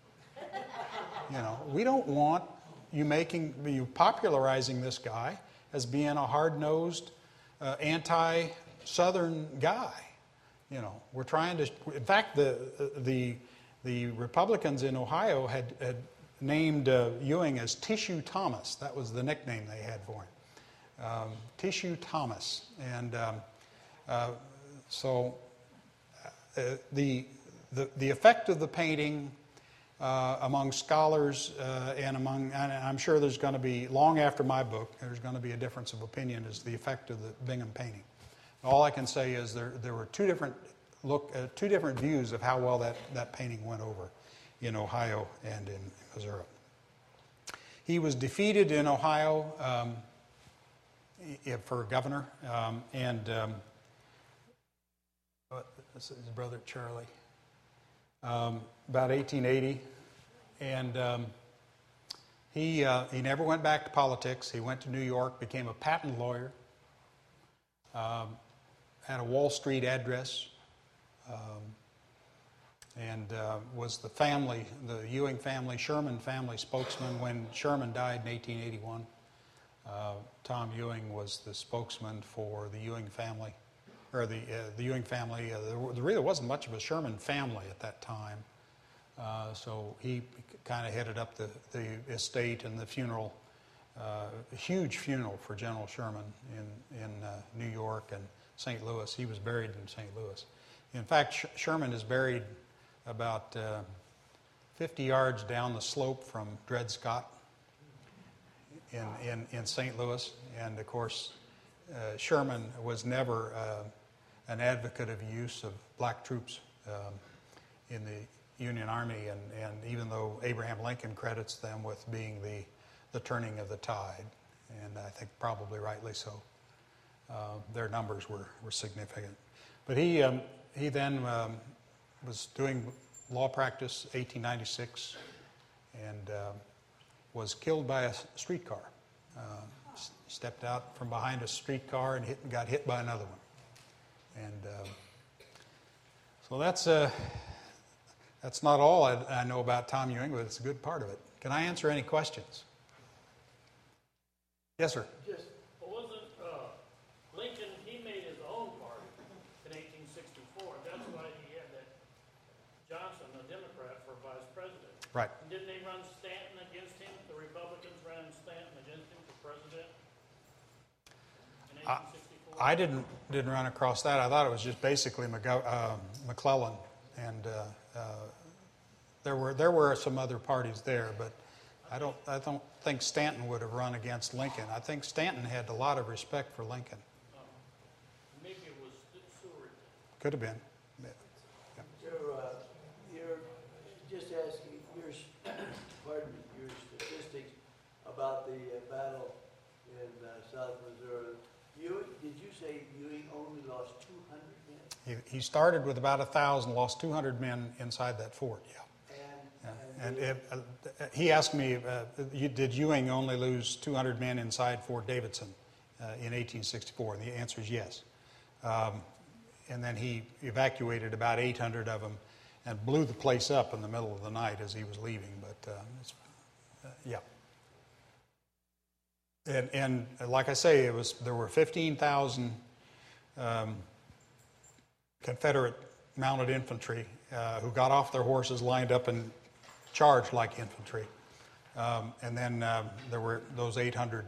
We don't want you popularizing this guy as being a hard-nosed, anti-Southern guy. We're trying to. In fact, the Republicans in Ohio had named Ewing as Tissue Thomas. That was the nickname they had for him, Tissue Thomas. And so the effect of the painting among scholars and I'm sure there's going to be, long after my book, there's going to be a difference of opinion as the effect of the Bingham painting. All I can say is there were two different views of how well that painting went over in Ohio and in Missouri. He was defeated in Ohio for governor, and this is his brother Charlie, about 1880, and he never went back to politics. He went to New York, became a patent lawyer, had a Wall Street address, and was the Ewing family, Sherman family spokesman when Sherman died in 1881. Tom Ewing was the spokesman for the Ewing family, or the Ewing family. There really wasn't much of a Sherman family at that time, so he kind of headed up the estate and the funeral, a huge funeral for General Sherman in New York and St. Louis. He was buried in St. Louis. In fact, Sherman is buried about 50 yards down the slope from Dred Scott in St. Louis. And of course, Sherman was never an advocate of use of black troops in the Union Army, and even though Abraham Lincoln credits them with being the turning of the tide, and I think probably rightly so, their numbers were significant. But he then was doing law practice 1896 and was killed by a streetcar. Stepped out from behind a streetcar and got hit by another one. And so that's not all I know about Tom Ewing, but it's a good part of it. Can I answer any questions? Yes, sir. Just wasn't Lincoln? He made his own party in 1864. That's why he had that Johnson, a Democrat, for vice president. Right. And didn't they run Stanton against him? The Republicans ran Stanton against him for president in 1864. I didn't run across that. I thought it was just basically McClellan, and there were some other parties there, but I don't think Stanton would have run against Lincoln. I think Stanton had a lot of respect for Lincoln. Maybe it was Seward. Could have been. So, you're just asking your, pardon me, your statistics about the battle in South Missouri. Did you say Ewing only lost 200 men? He started with about 1,000, lost 200 men inside that fort. Yeah. He asked me, did Ewing only lose 200 men inside Fort Davidson in 1864? And the answer is yes. And then he evacuated about 800 of them and blew the place up in the middle of the night as he was leaving. But yeah. And like I say, there were 15,000 Confederate mounted infantry who got off their horses, lined up, and charged like infantry. And then there were those 800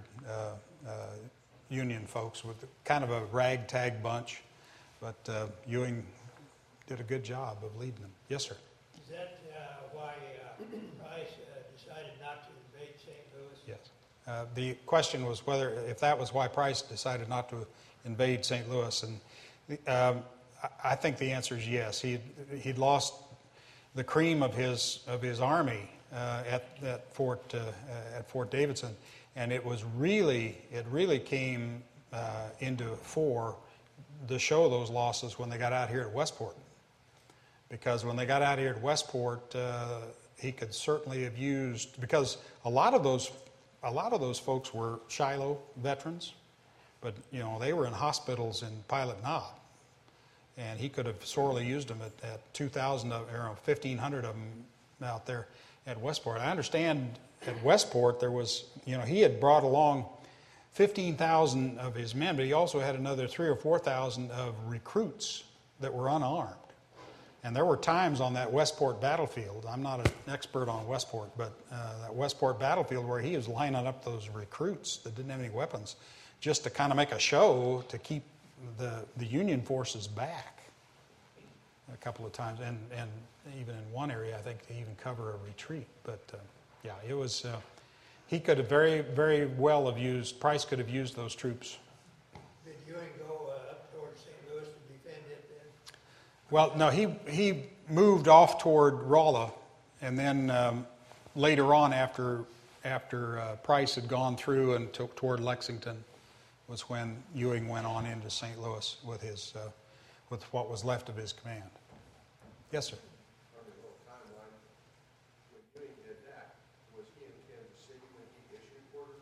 Union folks with kind of a ragtag bunch. But Ewing did a good job of leading them. Yes, sir. Is that why Price decided not to invade St. Louis? Yes. The question was if that was why Price decided not to invade St. Louis. And I think the answer is yes. He'd lost the cream of his army at Fort Davidson, and it really came into fore to show those losses when they got out here at Westport. Because when they got out here at Westport, he could certainly have used, because a lot of those folks were Shiloh veterans, but they were in hospitals in Pilot Knob. And he could have sorely used them at 2,000 or 1,500 of them out there at Westport. I understand at Westport there was, he had brought along 15,000 of his men, but he also had another 3,000 or 4,000 of recruits that were unarmed. And there were times on that Westport battlefield, I'm not an expert on Westport, but that Westport battlefield where he was lining up those recruits that didn't have any weapons just to kind of make a show to keep the Union forces back a couple of times, and even in one area, I think, to even cover a retreat. But yeah, it was. He could have very, very well have used. Price could have used those troops. Did Ewing go up towards St. Louis to defend it then? Well, no, he moved off toward Rolla, and then later on, after Price had gone through and took toward Lexington, was when Ewing went on into St. Louis with with what was left of his command. Yes, sir. On the little timeline, when Ewing did that, was he in Kansas City when he issued Order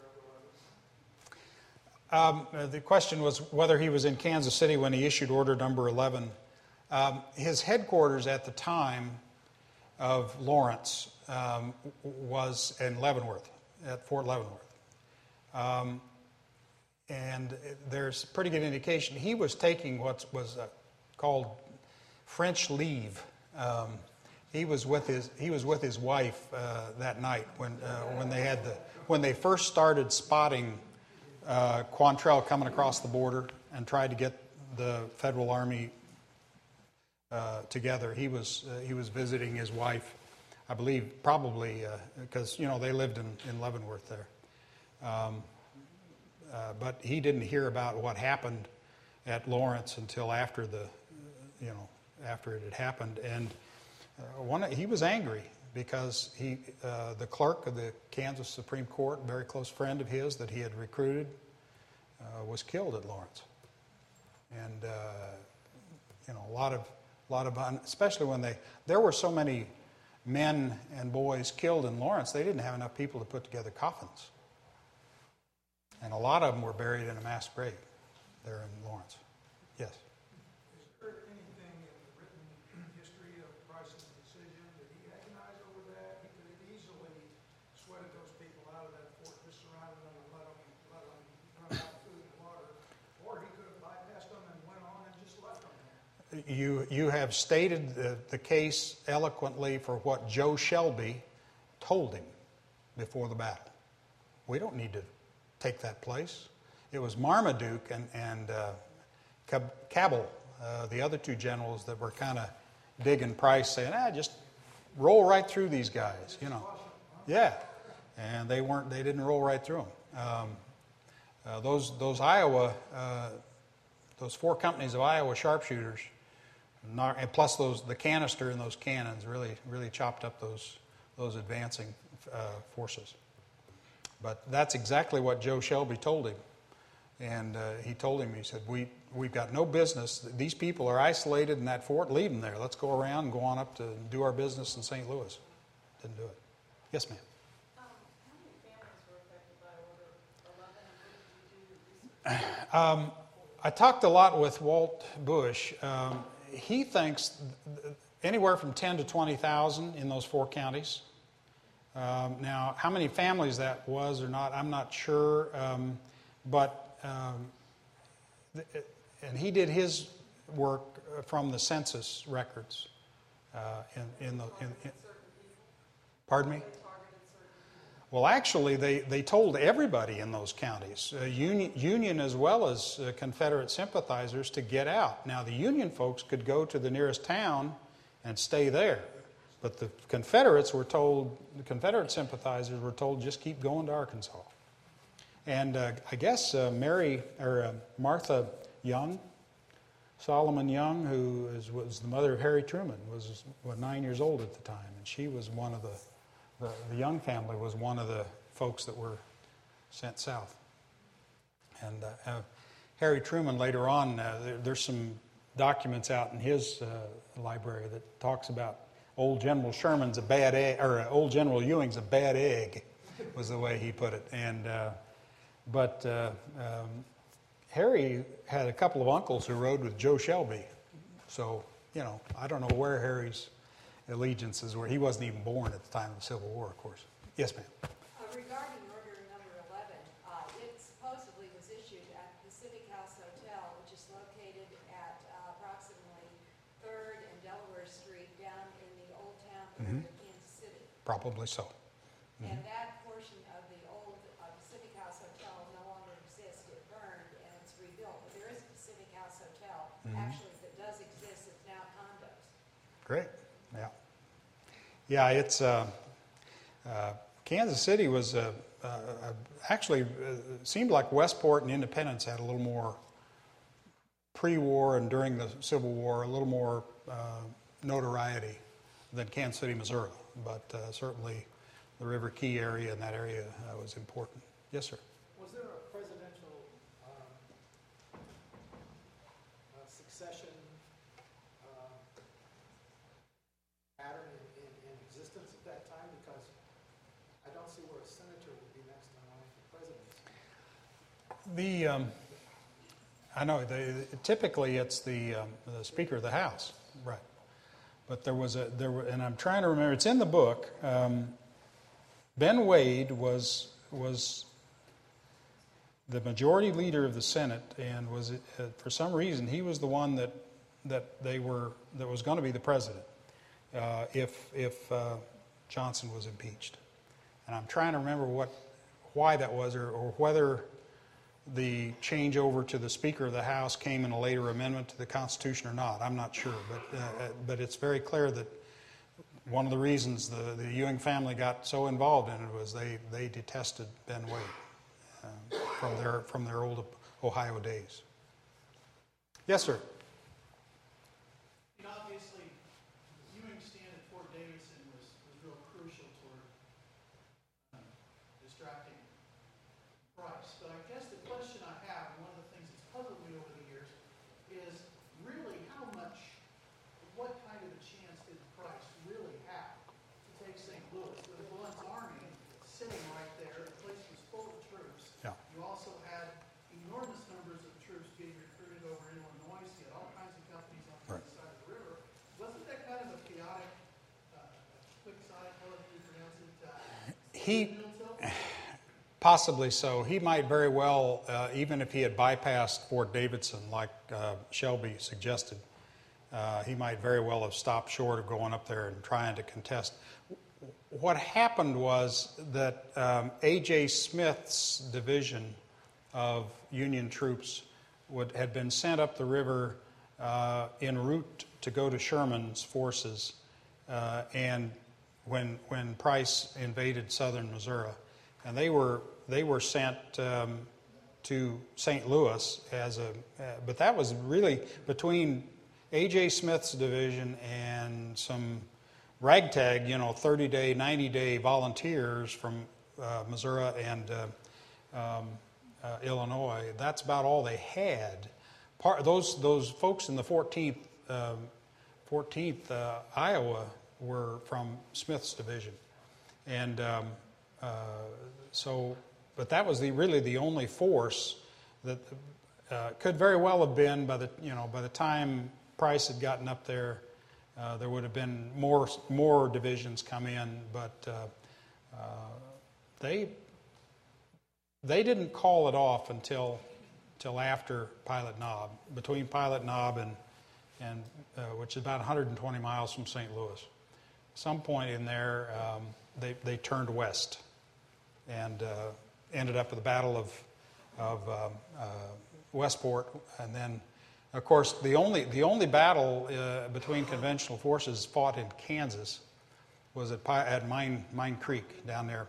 Number 11? The question was whether he was in Kansas City when he issued Order Number 11. His headquarters at the time of Lawrence was in Leavenworth, at Fort Leavenworth. And there's pretty good indication he was taking what was called French leave. He was with his wife that night when they first started spotting Quantrell coming across the border and tried to get the Federal Army together. He was visiting his wife, I believe, probably because they lived in Leavenworth there. But he didn't hear about what happened at Lawrence until after after it had happened, and he was angry because the clerk of the Kansas Supreme Court, a very close friend of his that he had recruited, was killed at Lawrence, and a lot of especially when there were so many men and boys killed in Lawrence, they didn't have enough people to put together coffins. And a lot of them were buried in a mass grave there in Lawrence. Yes? Is there anything in the written history of Price's decision? Did he agonize over that? He could have easily sweated those people out of that fort, just surrounded them and let them run out of food and water. Or he could have bypassed them and went on and just left them there. You have stated the case eloquently for what Joe Shelby told him before the battle. We don't need to take that place. It was Marmaduke and Cabell, the other two generals that were kind of digging Price, saying, just roll right through these guys, Yeah. and they didn't roll right through them. Those 4 companies of Iowa sharpshooters, and plus the canister in those cannons, really chopped up those advancing forces. But that's exactly what Joe Shelby told him. And he told him, he said, we've got no business. These people are isolated in that fort. Leave them there. Let's go around and go on up to do our business in St. Louis. Didn't do it. Yes, ma'am. How many families were affected by Order 11? And what did you do? I talked a lot with Walt Bush. He thinks anywhere from 10 to 20,000 in those 4 counties. Now, how many families that was or not, I'm not sure. And he did his work from the census records. Pardon me? Well, actually, they told everybody in those counties, Union as well as Confederate sympathizers, to get out. Now, the Union folks could go to the nearest town and stay there. But the Confederate sympathizers were told, just keep going to Arkansas. And I guess Martha Young, Solomon Young, who was the mother of Harry Truman, was 9 years old at the time. And she was one of the Young family was one of the folks that were sent south. And Harry Truman later on, there's some documents out in his library that talks about old General Sherman's a bad egg, or old General Ewing's a bad egg, was the way he put it. And but Harry had a couple of uncles who rode with Joe Shelby. So, I don't know where Harry's allegiances were. He wasn't even born at the time of the Civil War, of course. Yes, ma'am. Regarding Order number 11, it supposedly was issued at the Pacific House Hotel, which is located at approximately 3rd and Delaware Street down in the old town area of Kansas City. Probably so. And that portion of the old Pacific House Hotel no longer exists. It burned and it's rebuilt. But there is a Pacific House Hotel, actually, that does exist. It's now condos. Great. Yeah, it's Kansas City was actually seemed like Westport and Independence had a little more pre-war and during the Civil War, a little more notoriety than Kansas City, Missouri. But certainly the River Key area and that area was important. Yes, sir. Was there a presidential succession pattern in existence at that time? Because I don't see where a senator would be next in line for presidency. I know typically it's the Speaker of the House, right? But and I'm trying to remember. It's in the book. Ben Wade was the majority leader of the Senate, and was for some reason he was the one that was going to be the president if Johnson was impeached. And I'm trying to remember why that was, or whether the change over to the Speaker of the House came in a later amendment to the Constitution or not. I'm not sure, but it's very clear that one of the reasons the Ewing family got so involved in it was they detested Ben Wade from their old Ohio days. Yes, sir. Obviously, Ewing's stand at Fort Davidson was real crucial toward distracting Price. But I guess the question I have, and one of the things that's puzzled me over the years, is really what kind of a chance did Price really have to take St. Louis? With Blunt's army sitting right there, the place was full of troops. Yeah. You also had enormous numbers of troops being recruited over in Illinois. You had all kinds of companies on the other side of the river. Wasn't that kind of a chaotic, quixotic, however you pronounce it? Possibly so. He might very well, even if he had bypassed Fort Davidson like Shelby suggested, he might very well have stopped short of going up there and trying to contest. What happened was that A.J. Smith's division of Union troops had been sent up the river en route to go to Sherman's forces, and when Price invaded southern Missouri. and they were sent to St. Louis but that was really between A.J. Smith's division and some ragtag, 30-day, 90-day volunteers from Missouri and Illinois. That's about all they had. Those folks in the 14th Iowa were from Smith's division, and but that was really the only force that could very well have been by the time Price had gotten up there. There would have been more divisions come in, but they didn't call it off until after Pilot Knob, between Pilot Knob and which is about 120 miles from St. Louis. Some point in there, they turned west and ended up with the Battle of Westport, and then, of course, the only battle between conventional forces fought in Kansas was at Mine Creek down there,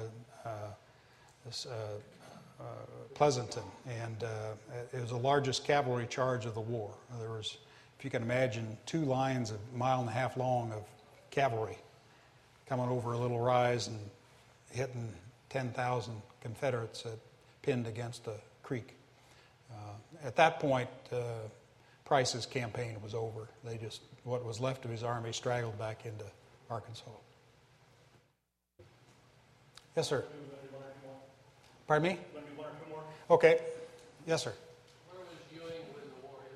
Pleasanton, and it was the largest cavalry charge of the war. There was, if you can imagine, 2 lines a mile and a half long of cavalry coming over a little rise and hitting 10,000 Confederates pinned against a creek. At that point, Price's campaign was over. What was left of his army straggled back into Arkansas. Yes, sir. Pardon me? Okay. Yes, sir. Where was Ewing when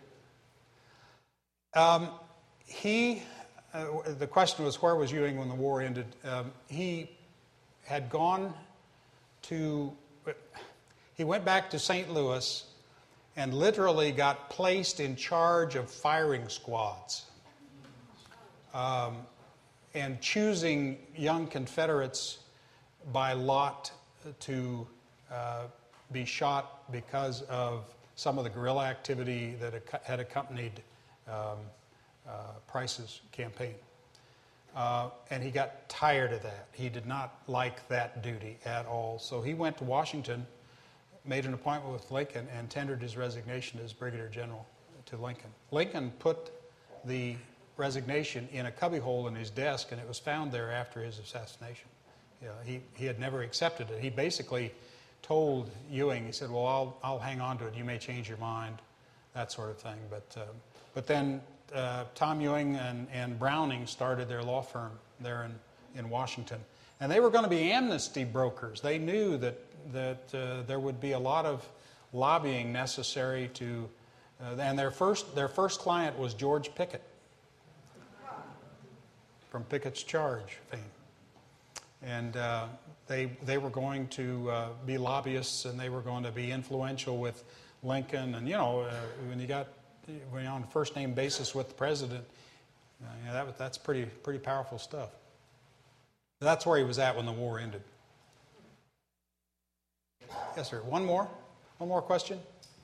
the war ended? The question was, where was Ewing when the war ended? He had gone he went back to St. Louis and literally got placed in charge of firing squads and choosing young Confederates by lot to be shot because of some of the guerrilla activity that had accompanied Price's campaign. And he got tired of that. He did not like that duty at all. So he went to Washington, made an appointment with Lincoln, and tendered his resignation as Brigadier General to Lincoln. Lincoln put the resignation in a cubbyhole in his desk, and it was found there after his assassination. He had never accepted it. He basically told Ewing, he said, well, I'll hang on to it. You may change your mind, that sort of thing. But then Tom Ewing and Browning started their law firm there in Washington. And they were going to be amnesty brokers. They knew that there would be a lot of lobbying necessary to... and their first client was George Pickett from Pickett's Charge fame. And they were going to be lobbyists, and they were going to be influential with Lincoln. And, when you're on a first-name basis with the president, that's pretty powerful stuff. That's where he was at when the war ended. Yes, sir. One more question?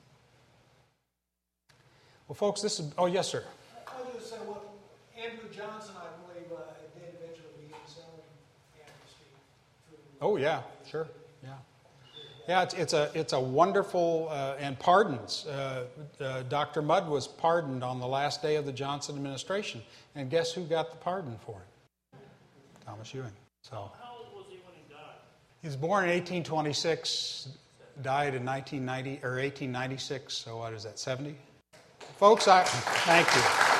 Well, folks, this is... Oh, yes, sir. I was going to say, well, Andrew Johnson, I believe, did eventually begin selling amnesty. Oh, yeah, sure, yeah. Yeah, it's a wonderful, and pardons. Dr. Mudd was pardoned on the last day of the Johnson administration. And guess who got the pardon for it? Thomas Ewing. So, How old was he when he died? he was born in 1826, died in 1896, so what is that, 70? Folks, thank you.